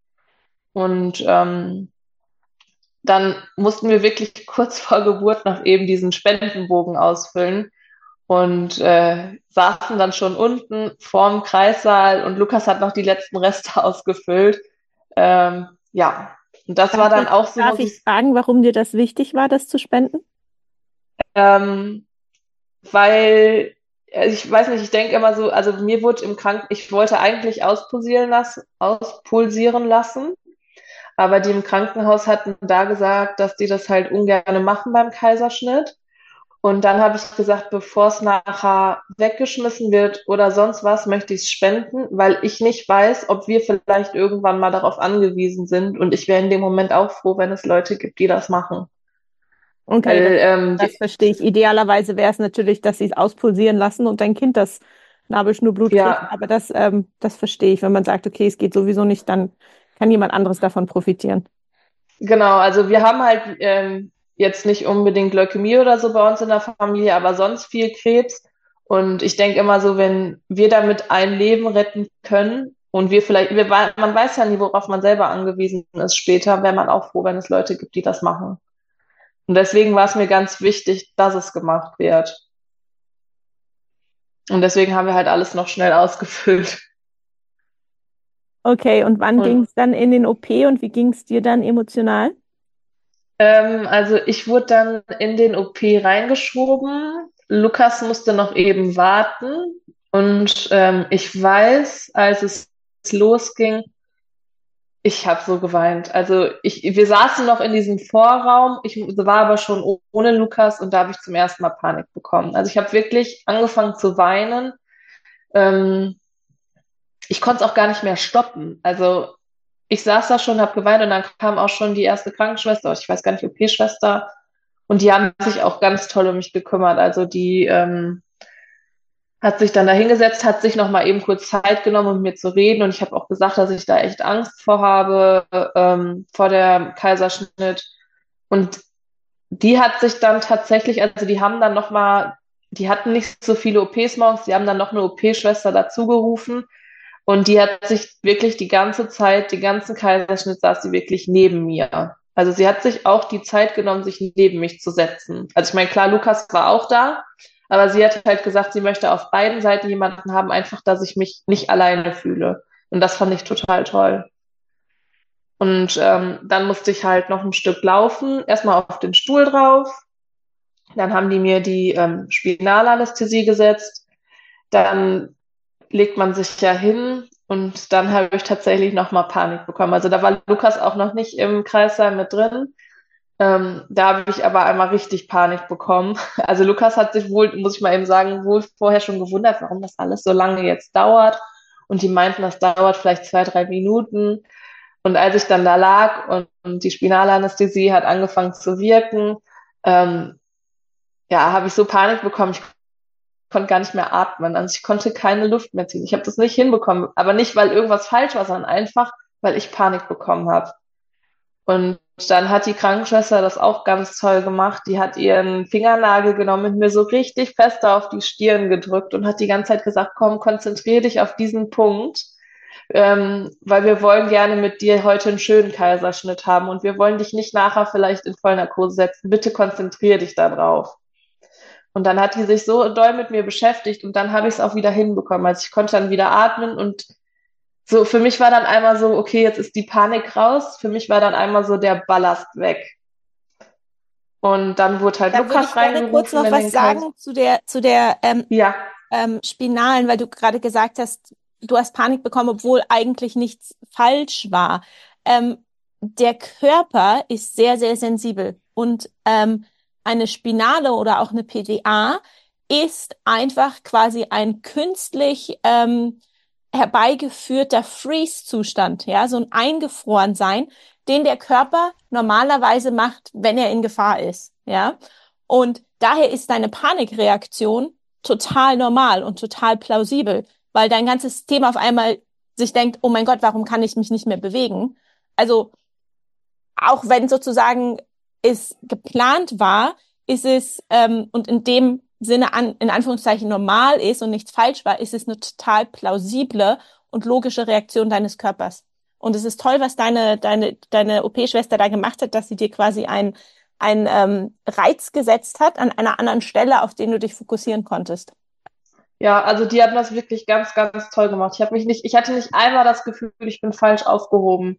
Und ähm, dann mussten wir wirklich kurz vor Geburt noch eben diesen Spendenbogen ausfüllen und äh, saßen dann schon unten vorm Kreissaal und Lukas hat noch die letzten Reste ausgefüllt. Ähm, ja, und das Darf war dann ich, auch so, darf muss ich ich, fragen, warum dir das wichtig war, das zu spenden? ähm, weil äh, ich weiß nicht, ich denke immer so, also mir wurde im Kranken, ich wollte eigentlich auspulsieren lassen, auspulsieren lassen, aber die im Krankenhaus hatten da gesagt, dass die das halt ungern machen beim Kaiserschnitt. Und dann habe ich gesagt, bevor es nachher weggeschmissen wird oder sonst was, möchte ich es spenden, weil ich nicht weiß, ob wir vielleicht irgendwann mal darauf angewiesen sind. Und ich wäre in dem Moment auch froh, wenn es Leute gibt, die das machen. Okay, das, Weil, ähm, das verstehe ich. Idealerweise wäre es natürlich, dass sie es auspulsieren lassen und dein Kind das Nabelschnurblut kriegt. ja, Aber das, ähm, das verstehe ich. Wenn man sagt, okay, es geht sowieso nicht, dann kann jemand anderes davon profitieren. genau. Also wir haben halt ähm, jetzt nicht unbedingt Leukämie oder so bei uns in der Familie, aber sonst viel Krebs. Und ich denke immer so, wenn wir damit ein Leben retten können und wir vielleicht, wir, wei- man weiß ja nie, worauf man selber angewiesen ist später, wäre man auch froh, wenn es Leute gibt, die das machen. Und deswegen war es mir ganz wichtig, dass es gemacht wird. Und deswegen haben wir halt alles noch schnell ausgefüllt. Okay, und wann ging Und es dann in den O P und wie ging es dir dann emotional? ähm, also ich wurde dann in den O P reingeschoben. Lukas musste noch eben warten und ähm, ich weiß, als es losging, ich habe so geweint. Also ich, wir saßen noch in diesem Vorraum, ich war aber schon oh- ohne Lukas und da habe ich zum ersten Mal Panik bekommen. Also ich habe wirklich angefangen zu weinen. Ähm, Ich konnte es auch gar nicht mehr stoppen. Also ich saß da schon, habe geweint und dann kam auch schon die erste Krankenschwester, oder ich weiß gar nicht, O P-Schwester, und die haben sich auch ganz toll um mich gekümmert. Also die ähm, hat sich dann da hingesetzt, hat sich noch mal eben kurz Zeit genommen, um mit mir zu reden. Und ich habe auch gesagt, dass ich da echt Angst vor habe, ähm, vor der Kaiserschnitt. Und die hat sich dann tatsächlich, also die haben dann noch mal, die hatten nicht so viele O Ps morgens, die haben dann noch eine O P-Schwester dazu gerufen. Und die hat sich wirklich die ganze Zeit, den ganzen Kaiserschnitt saß sie wirklich neben mir. Also sie hat sich auch die Zeit genommen, sich neben mich zu setzen. Also ich meine, klar, Lukas war auch da, aber sie hat halt gesagt, sie möchte auf beiden Seiten jemanden haben, einfach, dass ich mich nicht alleine fühle. Und das fand ich total toll. Und ähm, dann musste ich halt noch ein Stück laufen, erstmal auf den Stuhl drauf. Dann haben die mir die ähm, Spinalanästhesie gesetzt. Dann legt man sich ja hin und dann habe ich tatsächlich nochmal Panik bekommen. Also da war Lukas auch noch nicht im Kreissaal mit drin. Ähm, da habe ich aber einmal richtig Panik bekommen. Also Lukas hat sich wohl, muss ich mal eben sagen, wohl vorher schon gewundert, warum das alles so lange jetzt dauert. Und die meinten, das dauert vielleicht zwei, drei Minuten. Und als ich dann da lag und, und die Spinalanästhesie hat angefangen zu wirken, ähm, ja, habe ich so Panik bekommen. Ich konnte gar nicht mehr atmen. Also ich konnte keine Luft mehr ziehen. Ich habe das nicht hinbekommen. Aber nicht, weil irgendwas falsch war, sondern einfach, weil ich Panik bekommen habe. Und dann hat die Krankenschwester das auch ganz toll gemacht. Die hat ihren Fingernagel genommen und mir so richtig fester auf die Stirn gedrückt und hat die ganze Zeit gesagt, komm, konzentrier dich auf diesen Punkt, ähm, weil wir wollen gerne mit dir heute einen schönen Kaiserschnitt haben und wir wollen dich nicht nachher vielleicht in Vollnarkose setzen. Bitte konzentrier dich da drauf. Und dann hat die sich so doll mit mir beschäftigt und dann habe ich es auch wieder hinbekommen. Also ich konnte dann wieder atmen und so für mich war dann einmal so, okay, jetzt ist die Panik raus. Für mich war dann einmal so der Ballast weg. Und dann wurde halt Da würde Lukas ich gerne kurz reingerufen noch in was den Kreis. sagen zu der, zu der ähm, Ja, ähm, Spinalen, weil du gerade gesagt hast, du hast Panik bekommen, obwohl eigentlich nichts falsch war. Ähm, der Körper ist sehr, sehr sensibel und ähm, eine Spinale oder auch eine P D A ist einfach quasi ein künstlich ähm, herbeigeführter Freeze-Zustand, ja, so ein Eingefrorensein, den der Körper normalerweise macht, wenn er in Gefahr ist, ja. Und daher ist deine Panikreaktion total normal und total plausibel, weil dein ganzes System auf einmal sich denkt, oh mein Gott, warum kann ich mich nicht mehr bewegen? Also auch wenn sozusagen es geplant war, ist es ähm, und in dem Sinne an, in Anführungszeichen normal ist und nichts falsch war, ist es eine total plausible und logische Reaktion deines Körpers. Und es ist toll, was deine, deine, deine O P-Schwester da gemacht hat, dass sie dir quasi ein, ein ähm, Reiz gesetzt hat an einer anderen Stelle, auf den du dich fokussieren konntest. ja, also die haben das wirklich ganz, ganz toll gemacht. Ich habe mich nicht, ich hatte nicht einmal das Gefühl, ich bin falsch aufgehoben.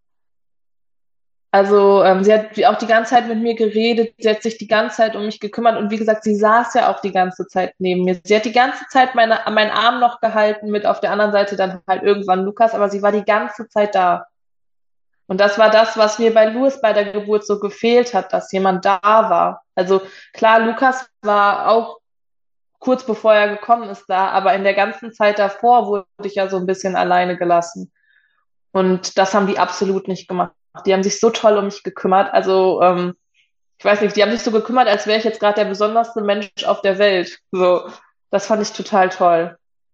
Also ähm, sie hat auch die ganze Zeit mit mir geredet, sie hat sich die ganze Zeit um mich gekümmert und wie gesagt, sie saß ja auch die ganze Zeit neben mir. Sie hat die ganze Zeit meine, meinen Arm noch gehalten, mit auf der anderen Seite dann halt irgendwann Lukas, aber sie war die ganze Zeit da. Und das war das, was mir bei Louis bei der Geburt so gefehlt hat, dass jemand da war. Also klar, Lukas war auch kurz bevor er gekommen ist da, aber in der ganzen Zeit davor wurde ich ja so ein bisschen alleine gelassen. Und das haben die absolut nicht gemacht. Die haben sich so toll um mich gekümmert. Also, ähm, ich weiß nicht, die haben sich so gekümmert, als wäre ich jetzt gerade der besonderste Mensch auf der Welt. So, das fand ich total toll.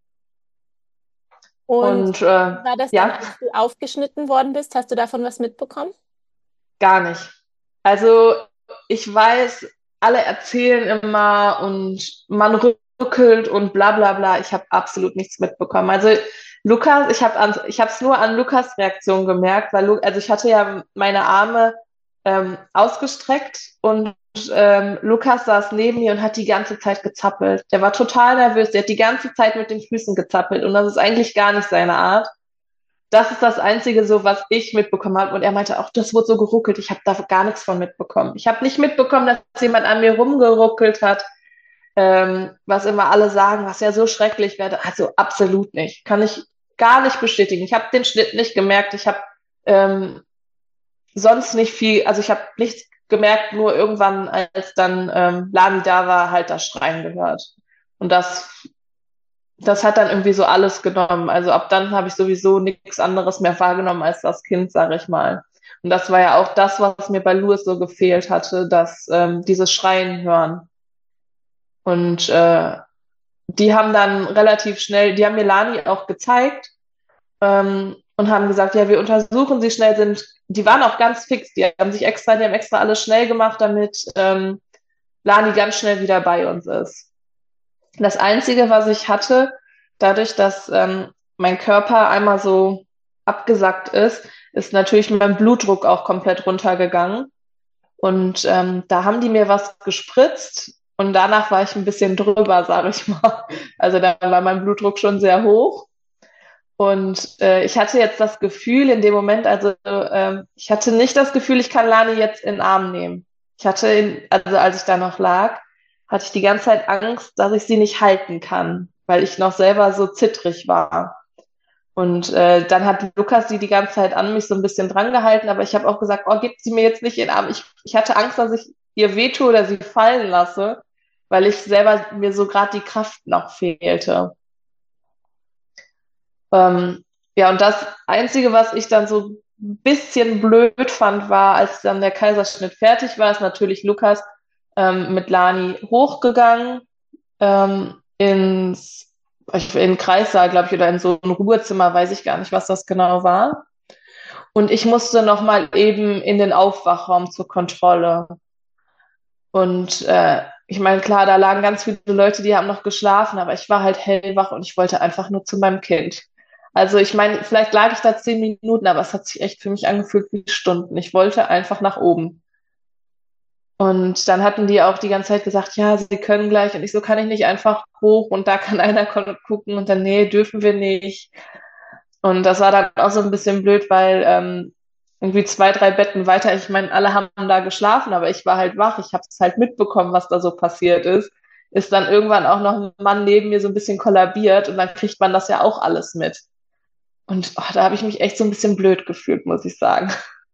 Und Und äh, wie war das dann, ja, als du aufgeschnitten worden bist? Hast du davon was mitbekommen? gar nicht. Also, ich weiß, alle erzählen immer und man rückelt und bla bla bla. Ich habe absolut nichts mitbekommen. Also Lukas, ich habe an, ich habe es nur an Lukas Reaktion gemerkt, weil Lu also ich hatte ja meine Arme ähm, ausgestreckt und ähm, Lukas saß neben mir und hat die ganze Zeit gezappelt. Der war total nervös, der hat die ganze Zeit mit den Füßen gezappelt und das ist eigentlich gar nicht seine Art. Das ist das Einzige, so was ich mitbekommen habe. Und er meinte auch, das wurde so geruckelt. Ich habe da gar nichts von mitbekommen. Ich habe nicht mitbekommen, dass jemand an mir rumgeruckelt hat. ähm, was immer alle sagen, was ja so schrecklich wäre. Also absolut nicht. Kann ich gar nicht bestätigen. Ich habe den Schnitt nicht gemerkt. Ich habe ähm, sonst nicht viel, also ich habe nichts gemerkt, nur irgendwann, als dann ähm, Lani da war, halt das Schreien gehört. Und das, das hat dann irgendwie so alles genommen. Also ab dann habe ich sowieso nichts anderes mehr wahrgenommen als das Kind, sage ich mal. Und das war ja auch das, was mir bei Louis so gefehlt hatte, dass ähm, dieses Schreien hören. Und äh, die haben dann relativ schnell, die haben mir Lani auch gezeigt, ähm, und haben gesagt, ja, wir untersuchen sie schnell, sind, die waren auch ganz fix, die haben sich extra, die haben extra alles schnell gemacht, damit ähm, Lani ganz schnell wieder bei uns ist. Das Einzige, was ich hatte, dadurch, dass ähm, mein Körper einmal so abgesackt ist, ist natürlich mein Blutdruck auch komplett runtergegangen. Und ähm, da haben die mir was gespritzt und danach war ich ein bisschen drüber, sage ich mal. Also da war mein Blutdruck schon sehr hoch. Und äh, ich hatte jetzt das Gefühl in dem Moment, also ähm, ich hatte nicht das Gefühl, ich kann Lani jetzt in den Arm nehmen. Ich hatte, in, also als ich da noch lag, hatte ich die ganze Zeit Angst, dass ich sie nicht halten kann, weil ich noch selber so zittrig war. Und äh, dann hat Lukas sie die ganze Zeit an mich so ein bisschen dran gehalten, aber ich habe auch gesagt, oh, gebt sie mir jetzt nicht in den Arm. Ich, ich hatte Angst, dass ich ihr wehtue oder sie fallen lasse, weil ich selber mir so gerade die Kraft noch fehlte. Ähm, ja, und das Einzige, was ich dann so ein bisschen blöd fand, war, als dann der Kaiserschnitt fertig war, ist natürlich Lukas ähm, mit Lani hochgegangen ähm, ins ich- in den Kreissaal, glaube ich, oder in so ein Ruhezimmer, weiß ich gar nicht, was das genau war. Und ich musste noch mal eben in den Aufwachraum zur Kontrolle. Und äh, ich meine, klar, da lagen ganz viele Leute, die haben noch geschlafen, aber ich war halt hellwach und ich wollte einfach nur zu meinem Kind. Also ich meine, vielleicht lag ich da zehn Minuten, aber es hat sich echt für mich angefühlt wie Stunden. Ich wollte einfach nach oben. Und dann hatten die auch die ganze Zeit gesagt, ja, sie können gleich. Und ich so, kann ich nicht einfach hoch und da kann einer kon- gucken und dann, nee, dürfen wir nicht. Und das war dann auch so ein bisschen blöd, weil ähm, irgendwie zwei, drei Betten weiter, ich meine, alle haben da geschlafen, aber ich war halt wach. Ich habe es halt mitbekommen, was da so passiert ist. Ist dann irgendwann auch noch ein Mann neben mir so ein bisschen kollabiert und dann kriegt man das ja auch alles mit. Und oh, da habe ich mich echt so ein bisschen blöd gefühlt, muss ich sagen.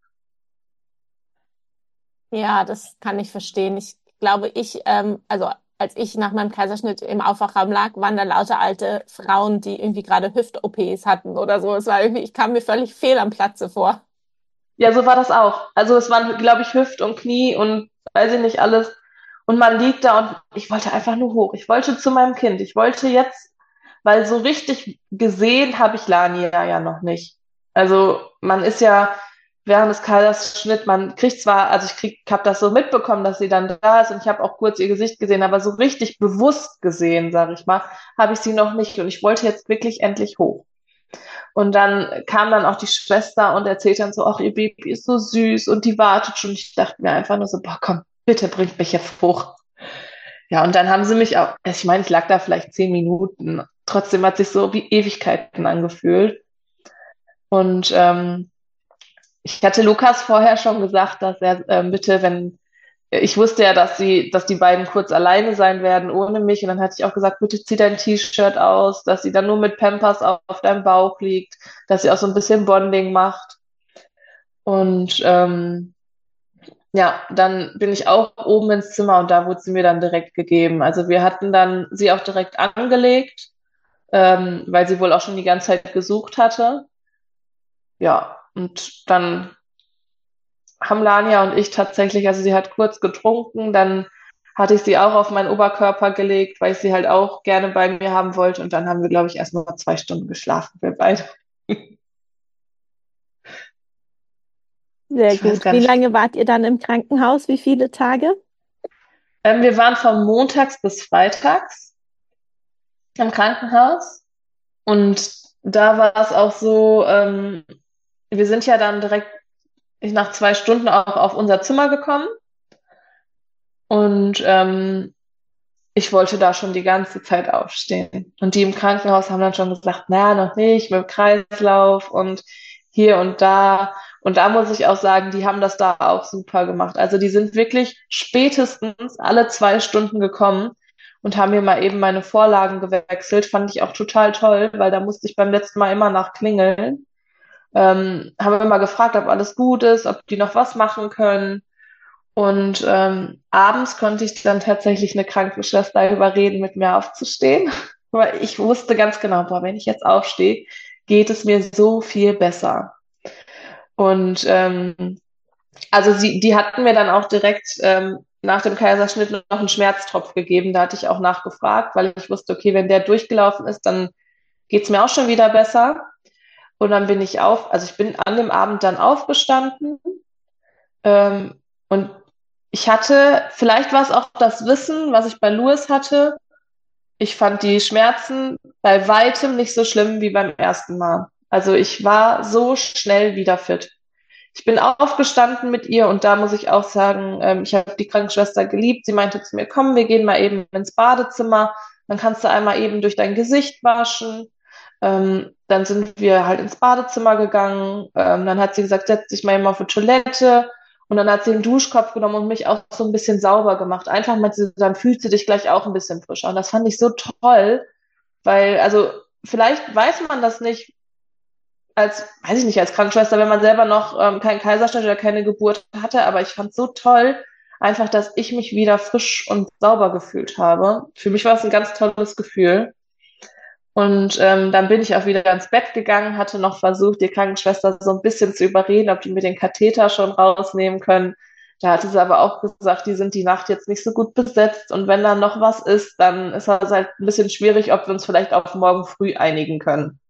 Ja, das kann ich verstehen. Ich glaube, ich, ähm, also als ich nach meinem Kaiserschnitt im Aufwachraum lag, waren da lauter alte Frauen, die irgendwie gerade Hüft-O Ps hatten oder so. Es war irgendwie, ich kam mir völlig fehl am Platze vor. Ja, so war das auch. Also es waren, glaube ich, Hüft und Knie und weiß ich nicht alles. Und man liegt da und ich wollte einfach nur hoch. Ich wollte zu meinem Kind. Ich wollte jetzt, weil so richtig gesehen habe ich Lania ja noch nicht. Also man ist ja während des Kaiserschnitts, man kriegt zwar, also ich krieg, habe das so mitbekommen, dass sie dann da ist und ich habe auch kurz ihr Gesicht gesehen, aber so richtig bewusst gesehen, sage ich mal, habe ich sie noch nicht. Und ich wollte jetzt wirklich endlich hoch. Und dann kam dann auch die Schwester und erzählt dann so, ach, ihr Baby ist so süß und die wartet schon. Ich dachte mir einfach nur so, boah, komm, bitte bringt mich jetzt hoch. Ja, und dann haben sie mich auch, ich meine, ich lag da vielleicht zehn Minuten. Trotzdem hat sich so wie Ewigkeiten angefühlt. Und ähm, ich hatte Lukas vorher schon gesagt, dass er ähm, bitte, wenn ich wusste ja, dass sie, dass die beiden kurz alleine sein werden ohne mich. Und dann hatte ich auch gesagt, bitte zieh dein T-Shirt aus, dass sie dann nur mit Pampers auf, auf deinem Bauch liegt, dass sie auch so ein bisschen Bonding macht. Und ähm, ja, dann bin ich auch oben ins Zimmer und da wurde sie mir dann direkt gegeben. Also wir hatten dann sie auch direkt angelegt, ähm, weil sie wohl auch schon die ganze Zeit gesucht hatte. Ja, und dann haben Lania und ich tatsächlich, also sie hat kurz getrunken, dann hatte ich sie auch auf meinen Oberkörper gelegt, weil ich sie halt auch gerne bei mir haben wollte. Und dann haben wir, glaube ich, erst mal zwei Stunden geschlafen, wir beide. Sehr Ich weiß gut. gar Wie nicht. lange wart ihr dann im Krankenhaus? Wie viele Tage? Ähm, wir waren von montags bis freitags im Krankenhaus. Und da war es auch so, ähm, wir sind ja dann direkt nach zwei Stunden auch auf unser Zimmer gekommen. Und ähm, ich wollte da schon die ganze Zeit aufstehen. Und die im Krankenhaus haben dann schon gesagt, na, noch nicht, mit dem Kreislauf und hier und da. Und da muss ich auch sagen, die haben das da auch super gemacht. Also die sind wirklich spätestens alle zwei Stunden gekommen und haben mir mal eben meine Vorlagen gewechselt. Fand ich auch total toll, weil da musste ich beim letzten Mal immer nachklingeln. Ähm, haben immer gefragt, ob alles gut ist, ob die noch was machen können. Und ähm, abends konnte ich dann tatsächlich eine Krankenschwester überreden, mit mir aufzustehen. Weil ich wusste ganz genau, boah, wenn ich jetzt aufstehe, geht es mir so viel besser. Und ähm, also sie, die hatten mir dann auch direkt ähm, nach dem Kaiserschnitt noch einen Schmerztropf gegeben. Da hatte ich auch nachgefragt, weil ich wusste, okay, wenn der durchgelaufen ist, dann geht's mir auch schon wieder besser. Und dann bin ich auf, also ich bin an dem Abend dann aufgestanden. Ähm, und ich hatte, vielleicht war es auch das Wissen, was ich bei Louis hatte. Ich fand die Schmerzen bei weitem nicht so schlimm wie beim ersten Mal. Also ich war so schnell wieder fit. Ich bin aufgestanden mit ihr und da muss ich auch sagen, ähm, ich habe die Krankenschwester geliebt. Sie meinte zu mir, komm, wir gehen mal eben ins Badezimmer. Dann kannst du einmal eben durch dein Gesicht waschen. Ähm, dann sind wir halt ins Badezimmer gegangen. Ähm, dann hat sie gesagt, setz dich mal eben auf die Toilette. Und dann hat sie einen Duschkopf genommen und mich auch so ein bisschen sauber gemacht. Einfach mal, so, dann fühlst du dich gleich auch ein bisschen frischer. Und das fand ich so toll, weil, also, vielleicht weiß man das nicht als, weiß ich nicht, als Krankenschwester, wenn man selber noch ähm, keinen Kaiserschnitt oder keine Geburt hatte, aber ich fand es so toll, einfach, dass ich mich wieder frisch und sauber gefühlt habe. Für mich war es ein ganz tolles Gefühl. Und ähm, dann bin ich auch wieder ins Bett gegangen, hatte noch versucht, die Krankenschwester so ein bisschen zu überreden, ob die mir den Katheter schon rausnehmen können. Da hatte sie aber auch gesagt, die sind die Nacht jetzt nicht so gut besetzt und wenn da noch was ist, dann ist es halt ein bisschen schwierig, ob wir uns vielleicht auf morgen früh einigen können.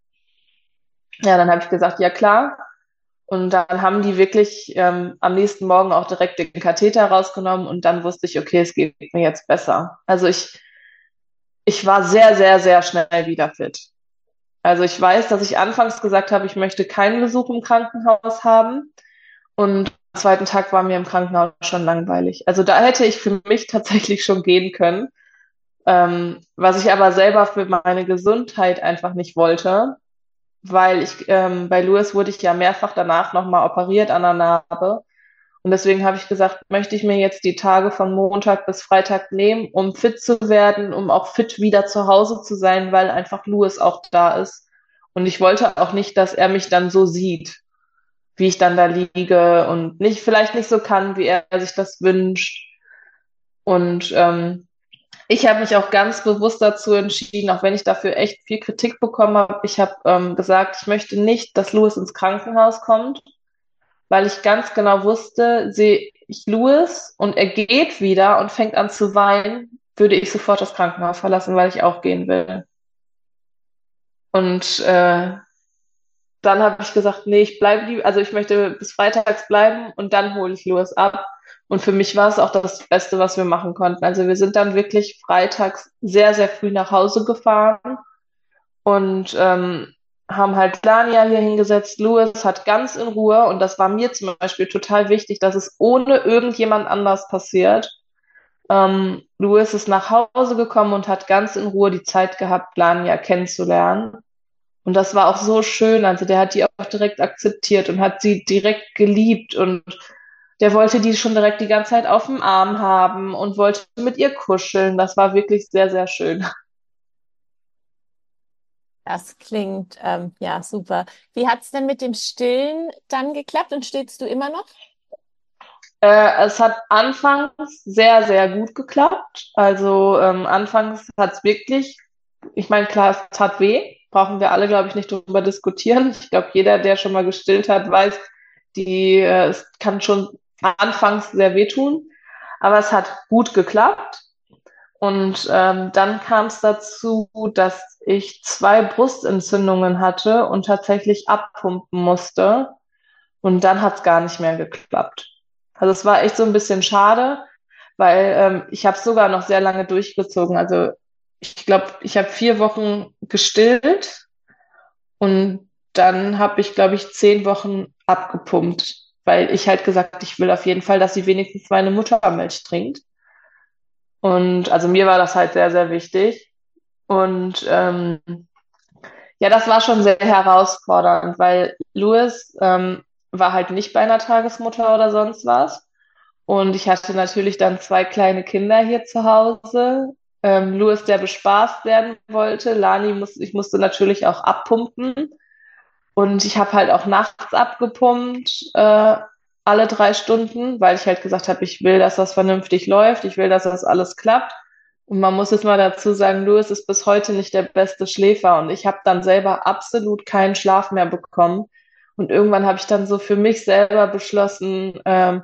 Ja, dann habe ich gesagt, ja klar. Und dann haben die wirklich ähm, am nächsten Morgen auch direkt den Katheter rausgenommen und dann wusste ich, okay, es geht mir jetzt besser. Also ich, ich war sehr, sehr, sehr schnell wieder fit. Also ich weiß, dass ich anfangs gesagt habe, ich möchte keinen Besuch im Krankenhaus haben. Und am zweiten Tag war mir im Krankenhaus schon langweilig. Also da hätte ich für mich tatsächlich schon gehen können. Ähm, was ich aber selber für meine Gesundheit einfach nicht wollte, weil ich, ähm, bei Louis wurde ich ja mehrfach danach nochmal operiert an der Narbe. Und deswegen habe ich gesagt, möchte ich mir jetzt die Tage von Montag bis Freitag nehmen, um fit zu werden, um auch fit wieder zu Hause zu sein, weil einfach Louis auch da ist. Und ich wollte auch nicht, dass er mich dann so sieht, wie ich dann da liege und nicht, vielleicht nicht so kann, wie er sich das wünscht. Und ähm, ich habe mich auch ganz bewusst dazu entschieden, auch wenn ich dafür echt viel Kritik bekommen habe. Ich habe ähm, gesagt, ich möchte nicht, dass Louis ins Krankenhaus kommt, weil ich ganz genau wusste, sehe ich Louis und er geht wieder und fängt an zu weinen, würde ich sofort das Krankenhaus verlassen, weil ich auch gehen will. Und äh, dann habe ich gesagt, nee, ich bleibe lieber, also ich möchte bis freitags bleiben und dann hole ich Louis ab. Und für mich war es auch das Beste, was wir machen konnten. Also wir sind dann wirklich freitags sehr, sehr früh nach Hause gefahren und ähm, haben halt Lania hier hingesetzt. Louis hat ganz in Ruhe, und das war mir zum Beispiel total wichtig, dass es ohne irgendjemand anders passiert. Ähm, Louis ist nach Hause gekommen und hat ganz in Ruhe die Zeit gehabt, Lania kennenzulernen. Und das war auch so schön. Also der hat die auch direkt akzeptiert und hat sie direkt geliebt und der wollte die schon direkt die ganze Zeit auf dem Arm haben und wollte mit ihr kuscheln. Das war wirklich sehr, sehr schön. Das klingt ähm, ja super. Wie hat es denn mit dem Stillen dann geklappt und stillst du immer noch? Äh, es hat anfangs sehr, sehr gut geklappt. Also ähm, anfangs hat es wirklich, ich meine, klar, es tat weh. Brauchen wir alle, glaube ich, nicht drüber diskutieren. Ich glaube, jeder, der schon mal gestillt hat, weiß, die, äh, es kann schon anfangs sehr wehtun. Aber es hat gut geklappt. Und ähm, dann kam es dazu, dass ich zwei Brustentzündungen hatte und tatsächlich abpumpen musste. Und dann hat es gar nicht mehr geklappt. Also es war echt so ein bisschen schade, weil ähm, ich habe sogar noch sehr lange durchgezogen. Also ich glaube, ich habe vier Wochen gestillt und dann habe ich, glaube ich, zehn Wochen abgepumpt, weil ich halt gesagt, ich will auf jeden Fall, dass sie wenigstens meine Muttermilch trinkt. Und also mir war das halt sehr, sehr wichtig. Und ähm, ja, das war schon sehr herausfordernd, weil Louis ähm, war halt nicht bei einer Tagesmutter oder sonst was. Und ich hatte natürlich dann zwei kleine Kinder hier zu Hause. ähm, Louis, der bespaßt werden wollte. Lani muss, ich musste natürlich auch abpumpen. Und ich habe halt auch nachts abgepumpt, äh, alle drei Stunden, weil ich halt gesagt habe, ich will, dass das vernünftig läuft, ich will, dass das alles klappt. Und man muss jetzt mal dazu sagen, Louis ist bis heute nicht der beste Schläfer und ich habe dann selber absolut keinen Schlaf mehr bekommen. Und irgendwann habe ich dann so für mich selber beschlossen, ähm,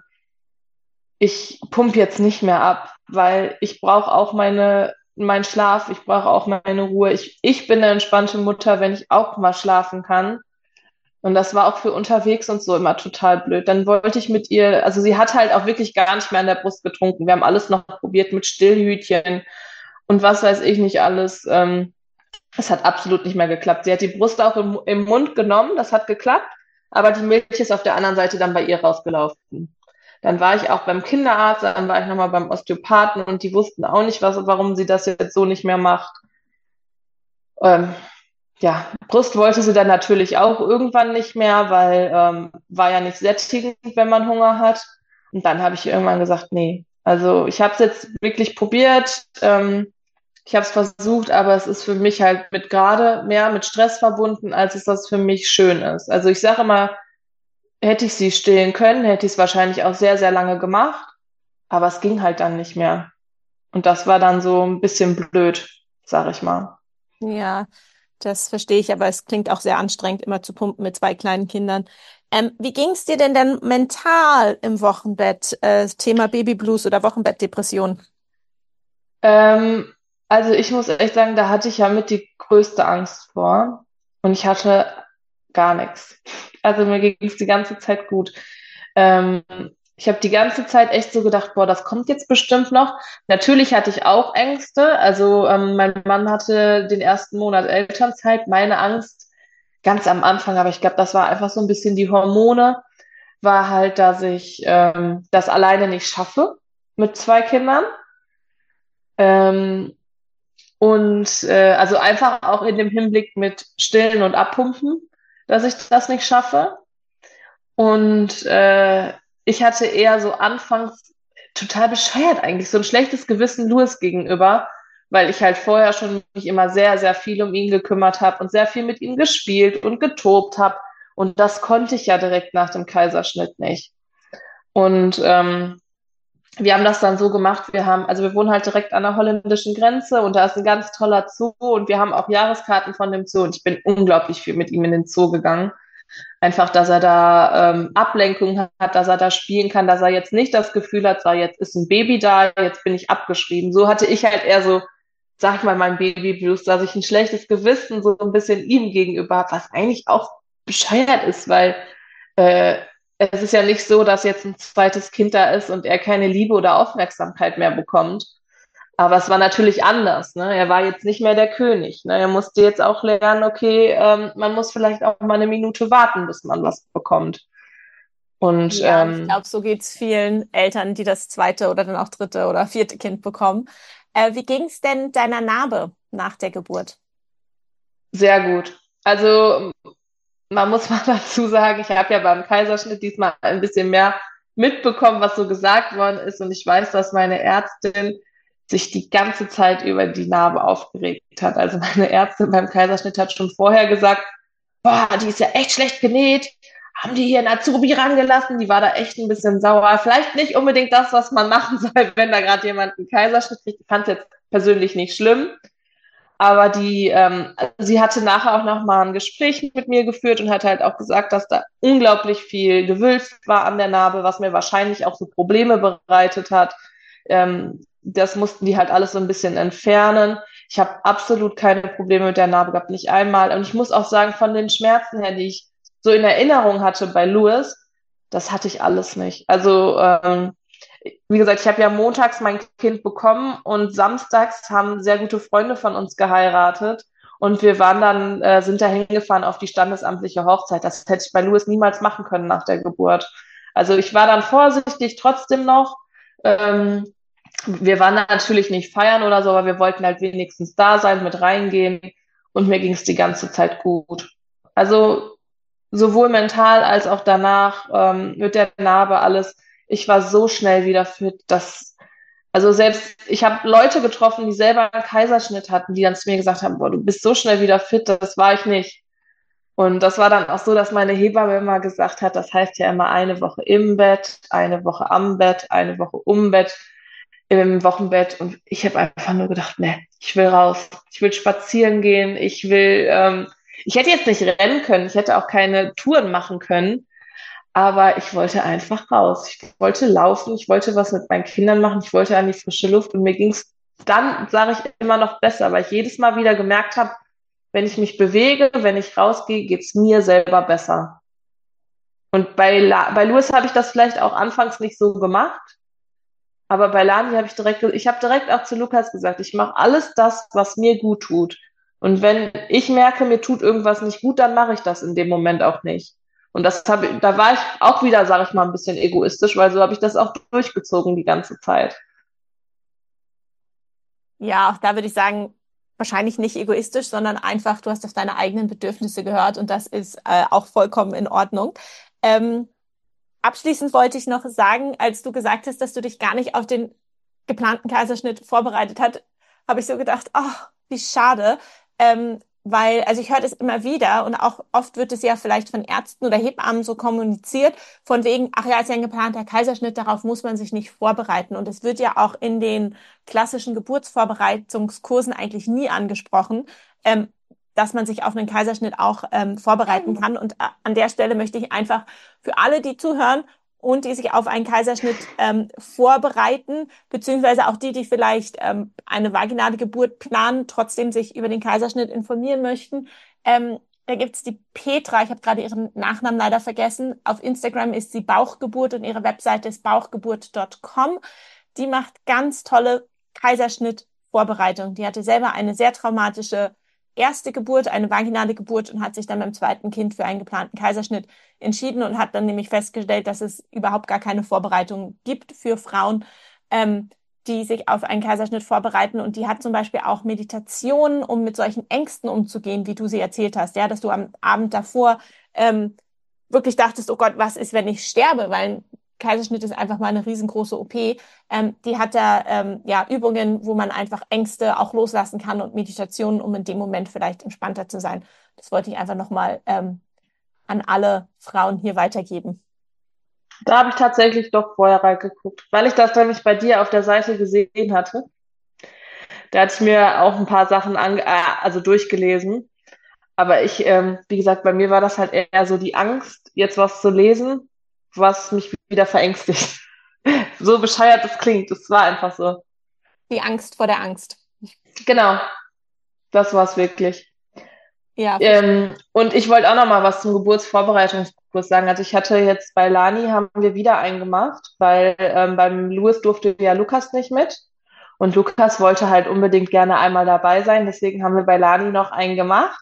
ich pump jetzt nicht mehr ab, weil ich brauche auch meine, meinen Schlaf, ich brauche auch meine Ruhe. Ich, ich bin eine entspannte Mutter, wenn ich auch mal schlafen kann. Und das war auch für unterwegs und so immer total blöd. Dann wollte ich mit ihr, also sie hat halt auch wirklich gar nicht mehr an der Brust getrunken. Wir haben alles noch probiert mit Stillhütchen und was weiß ich nicht alles. Ähm, es hat absolut nicht mehr geklappt. Sie hat die Brust auch im, im Mund genommen, das hat geklappt, aber die Milch ist auf der anderen Seite dann bei ihr rausgelaufen. Dann war ich auch beim Kinderarzt, dann war ich nochmal beim Osteopathen und die wussten auch nicht, was, warum sie das jetzt so nicht mehr macht. Ähm, ja, Brust wollte sie dann natürlich auch irgendwann nicht mehr, weil ähm, war ja nicht sättigend, wenn man Hunger hat. Und dann habe ich irgendwann gesagt, nee. Also ich habe es jetzt wirklich probiert, ähm, ich habe es versucht, aber es ist für mich halt mit gerade mehr mit Stress verbunden, als es das für mich schön ist. Also ich sage immer, hätte ich sie stillen können, hätte ich es wahrscheinlich auch sehr, sehr lange gemacht, aber es ging halt dann nicht mehr. Und das war dann so ein bisschen blöd, sag ich mal. Ja, das verstehe ich, aber es klingt auch sehr anstrengend, immer zu pumpen mit zwei kleinen Kindern. Ähm, wie ging es dir denn dann mental im Wochenbett? Äh, Thema Babyblues oder Wochenbettdepression? Ähm, also ich muss echt sagen, da hatte ich ja mit die größte Angst vor und ich hatte gar nichts. Also mir ging es die ganze Zeit gut. Ähm, Ich habe die ganze Zeit echt so gedacht, boah, das kommt jetzt bestimmt noch. Natürlich hatte ich auch Ängste. Also ähm, mein Mann hatte den ersten Monat Elternzeit. Meine Angst ganz am Anfang, aber ich glaube, das war einfach so ein bisschen die Hormone, war halt, dass ich ähm, das alleine nicht schaffe mit zwei Kindern. Ähm, und äh, also einfach auch in dem Hinblick mit Stillen und Abpumpen, dass ich das nicht schaffe. Und äh, ich hatte eher so anfangs total bescheuert eigentlich, so ein schlechtes Gewissen Louis gegenüber, weil ich halt vorher schon mich immer sehr, sehr viel um ihn gekümmert habe und sehr viel mit ihm gespielt und getobt habe. Und das konnte ich ja direkt nach dem Kaiserschnitt nicht. Und ähm, wir haben das dann so gemacht, wir haben, also wir wohnen halt direkt an der holländischen Grenze und da ist ein ganz toller Zoo und wir haben auch Jahreskarten von dem Zoo und ich bin unglaublich viel mit ihm in den Zoo gegangen. Einfach, dass er da ähm, Ablenkung hat, dass er da spielen kann, dass er jetzt nicht das Gefühl hat, so, jetzt ist ein Baby da, jetzt bin ich abgeschrieben. So hatte ich halt eher so, sag ich mal, mein Baby-Blues, dass ich ein schlechtes Gewissen so ein bisschen ihm gegenüber habe, was eigentlich auch bescheuert ist, weil äh, es ist ja nicht so, dass jetzt ein zweites Kind da ist und er keine Liebe oder Aufmerksamkeit mehr bekommt. Aber es war natürlich anders, ne? Er war jetzt nicht mehr der König, ne? Er musste jetzt auch lernen, okay, ähm, man muss vielleicht auch mal eine Minute warten, bis man was bekommt. Und Ja, ich ähm, glaube, so geht's vielen Eltern, die das zweite oder dann auch dritte oder vierte Kind bekommen. Äh, wie ging es denn deiner Narbe nach der Geburt? sehr gut. Also man muss mal dazu sagen, ich habe ja beim Kaiserschnitt diesmal ein bisschen mehr mitbekommen, was so gesagt worden ist. Und ich weiß, dass meine Ärztin sich die ganze Zeit über die Narbe aufgeregt hat. Also meine Ärztin beim Kaiserschnitt hat schon vorher gesagt, boah, die ist ja echt schlecht genäht. Haben die hier einen Azubi rangelassen? Die war da echt ein bisschen sauer. Vielleicht nicht unbedingt das, was man machen soll, wenn da gerade jemand einen Kaiserschnitt kriegt. Ich fand es jetzt persönlich nicht schlimm. Aber die, ähm, also sie hatte nachher auch noch mal ein Gespräch mit mir geführt und hat halt auch gesagt, dass da unglaublich viel Gewülst war an der Narbe, was mir wahrscheinlich auch so Probleme bereitet hat. Ähm, das mussten die halt alles so ein bisschen entfernen. Ich habe absolut keine Probleme mit der Narbe gehabt, nicht einmal. Und ich muss auch sagen, von den Schmerzen her, die ich so in Erinnerung hatte bei Louis, das hatte ich alles nicht. Also ähm, wie gesagt, ich habe ja montags mein Kind bekommen und samstags haben sehr gute Freunde von uns geheiratet und wir waren dann, äh, sind da hingefahren auf die standesamtliche Hochzeit. Das hätte ich bei Louis niemals machen können nach der Geburt. Also ich war dann vorsichtig trotzdem noch. Ähm, Wir waren natürlich nicht feiern oder so, aber wir wollten halt wenigstens da sein, mit reingehen und mir ging es die ganze Zeit gut. Also sowohl mental als auch danach ähm, mit der Narbe alles. Ich war so schnell wieder fit, dass Also selbst, ich habe Leute getroffen, die selber einen Kaiserschnitt hatten, die dann zu mir gesagt haben, boah, du bist so schnell wieder fit, das war ich nicht. Und das war dann auch so, dass meine Hebamme immer gesagt hat, das heißt ja immer eine Woche im Bett, eine Woche am Bett, eine Woche um Bett, im Wochenbett. Und ich habe einfach nur gedacht, nee, ich will raus, ich will spazieren gehen, ich will, ähm, ich hätte jetzt nicht rennen können, ich hätte auch keine Touren machen können, aber ich wollte einfach raus. Ich wollte laufen, ich wollte was mit meinen Kindern machen, ich wollte an die frische Luft und mir ging es dann, sage ich, immer noch besser, weil ich jedes Mal wieder gemerkt habe, wenn ich mich bewege, wenn ich rausgehe, geht's mir selber besser. Und bei, La bei Louis habe ich das vielleicht auch anfangs nicht so gemacht, aber bei Lani habe ich direkt, ge- ich habe direkt auch zu Lukas gesagt, ich mache alles das, was mir gut tut. Und wenn ich merke, mir tut irgendwas nicht gut, dann mache ich das in dem Moment auch nicht. Und das habe, da war ich auch wieder, sage ich mal, ein bisschen egoistisch, weil so habe ich das auch durchgezogen die ganze Zeit. Ja, auch da würde ich sagen, wahrscheinlich nicht egoistisch, sondern einfach, du hast auf deine eigenen Bedürfnisse gehört und das ist äh, auch vollkommen in Ordnung. Ähm, Abschließend wollte ich noch sagen, als du gesagt hast, dass du dich gar nicht auf den geplanten Kaiserschnitt vorbereitet hast, habe ich so gedacht, ach, wie schade. Ähm, weil, also ich höre das immer wieder und auch oft wird es ja vielleicht von Ärzten oder Hebammen so kommuniziert, von wegen, ach ja, ist ja ein geplanter Kaiserschnitt, darauf muss man sich nicht vorbereiten. Und es wird ja auch in den klassischen Geburtsvorbereitungskursen eigentlich nie angesprochen. Ähm, dass man sich auf einen Kaiserschnitt auch ähm, vorbereiten kann. Und äh, an der Stelle möchte ich einfach für alle, die zuhören und die sich auf einen Kaiserschnitt ähm, vorbereiten, beziehungsweise auch die, die vielleicht ähm, eine vaginale Geburt planen, trotzdem sich über den Kaiserschnitt informieren möchten. Ähm, da gibt's die Petra, ich habe gerade ihren Nachnamen leider vergessen. Auf Instagram ist sie Bauchgeburt und ihre Webseite ist bauchgeburt Punkt com. Die macht ganz tolle Kaiserschnitt-Vorbereitung. Die hatte selber eine sehr traumatische erste Geburt, eine vaginale Geburt und hat sich dann beim zweiten Kind für einen geplanten Kaiserschnitt entschieden und hat dann nämlich festgestellt, dass es überhaupt gar keine Vorbereitung gibt für Frauen, ähm, die sich auf einen Kaiserschnitt vorbereiten. Und die hat zum Beispiel auch Meditationen, um mit solchen Ängsten umzugehen, wie du sie erzählt hast, ja, dass du am Abend davor ähm, wirklich dachtest, oh Gott, was ist, wenn ich sterbe? Weil ein Kaiserschnitt ist einfach mal eine riesengroße O P. Ähm, die hat da ähm, ja Übungen, wo man einfach Ängste auch loslassen kann und Meditationen, um in dem Moment vielleicht entspannter zu sein. Das wollte ich einfach nochmal ähm, an alle Frauen hier weitergeben. Da habe ich tatsächlich doch vorher reingeguckt, weil ich das nämlich bei dir auf der Seite gesehen hatte. Da hatte ich mir auch ein paar Sachen an, äh, also durchgelesen. Aber ich, ähm, wie gesagt, bei mir war das halt eher so die Angst, jetzt was zu lesen, was mich wieder verängstigt. So bescheuert das klingt, das war einfach so. Die Angst vor der Angst. Genau, das war es wirklich. Ja, verstehe. Ähm, und ich wollte auch noch mal was zum Geburtsvorbereitungskurs sagen. Also ich hatte jetzt bei Lani haben wir wieder einen gemacht, weil ähm, beim Louis durfte ja Lukas nicht mit. Und Lukas wollte halt unbedingt gerne einmal dabei sein. Deswegen haben wir bei Lani noch einen gemacht.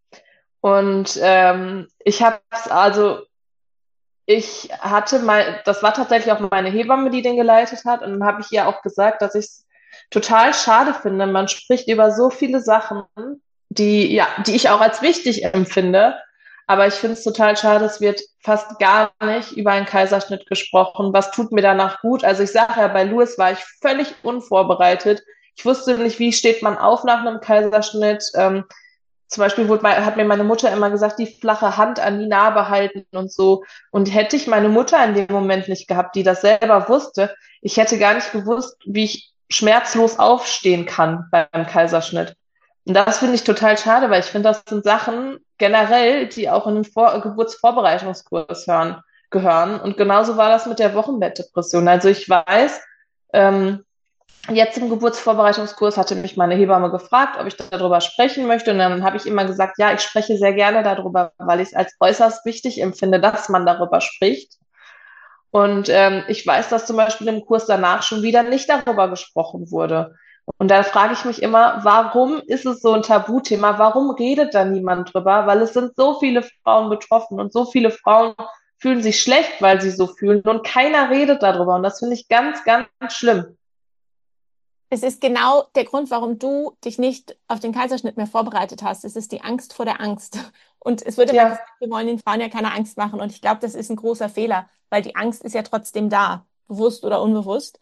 Und ähm, ich habe es also, ich hatte mal, das war tatsächlich auch meine Hebamme, die den geleitet hat. Und dann habe ich ihr auch gesagt, dass ich es total schade finde. Man spricht über so viele Sachen, die, ja, die ich auch als wichtig empfinde. Aber ich finde es total schade, es wird fast gar nicht über einen Kaiserschnitt gesprochen. Was tut mir danach gut? Also ich sage ja, bei Louis war ich völlig unvorbereitet. Ich wusste nicht, wie steht man auf nach einem Kaiserschnitt. Ähm, zum Beispiel wurde, hat mir meine Mutter immer gesagt, die flache Hand an die Narbe halten und so. Und hätte ich meine Mutter in dem Moment nicht gehabt, die das selber wusste, ich hätte gar nicht gewusst, wie ich schmerzlos aufstehen kann beim Kaiserschnitt. Und das finde ich total schade, weil ich finde, das sind Sachen generell, die auch in den Vor Geburtsvorbereitungskurs hören, gehören. Und genauso war das mit der Wochenbettdepression. Also ich weiß, ähm, jetzt im Geburtsvorbereitungskurs hatte mich meine Hebamme gefragt, ob ich darüber sprechen möchte. Und dann habe ich immer gesagt, ja, ich spreche sehr gerne darüber, weil ich es als äußerst wichtig empfinde, dass man darüber spricht. Und ähm, ich weiß, dass zum Beispiel im Kurs danach schon wieder nicht darüber gesprochen wurde. Und da frage ich mich immer, warum ist es so ein Tabuthema? Warum redet da niemand drüber? Weil es sind so viele Frauen betroffen und so viele Frauen fühlen sich schlecht, weil sie so fühlen und keiner redet darüber. Und das finde ich ganz, ganz schlimm. Es ist genau der Grund, warum du dich nicht auf den Kaiserschnitt mehr vorbereitet hast. Es ist die Angst vor der Angst. Und es wird immer Ja, gesagt, wir wollen den Frauen ja keine Angst machen. Und ich glaube, das ist ein großer Fehler, weil die Angst ist ja trotzdem da, bewusst oder unbewusst.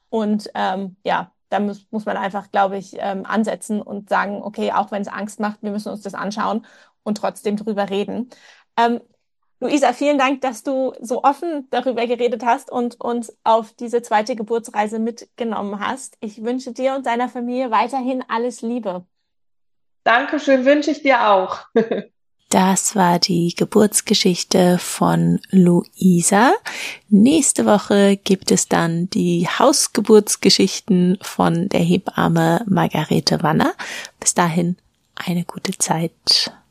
Und ähm, ja, da muss, muss man einfach, glaube ich, ähm, ansetzen und sagen, okay, auch wenn es Angst macht, wir müssen uns das anschauen und trotzdem drüber reden. Ähm, Luisa, vielen Dank, dass du so offen darüber geredet hast und uns auf diese zweite Geburtsreise mitgenommen hast. Ich wünsche dir und deiner Familie weiterhin alles Liebe. Dankeschön, wünsche ich dir auch. Das war die Geburtsgeschichte von Luisa. Nächste Woche gibt es dann die Hausgeburtsgeschichten von der Hebamme Margarete Wanner. Bis dahin eine gute Zeit.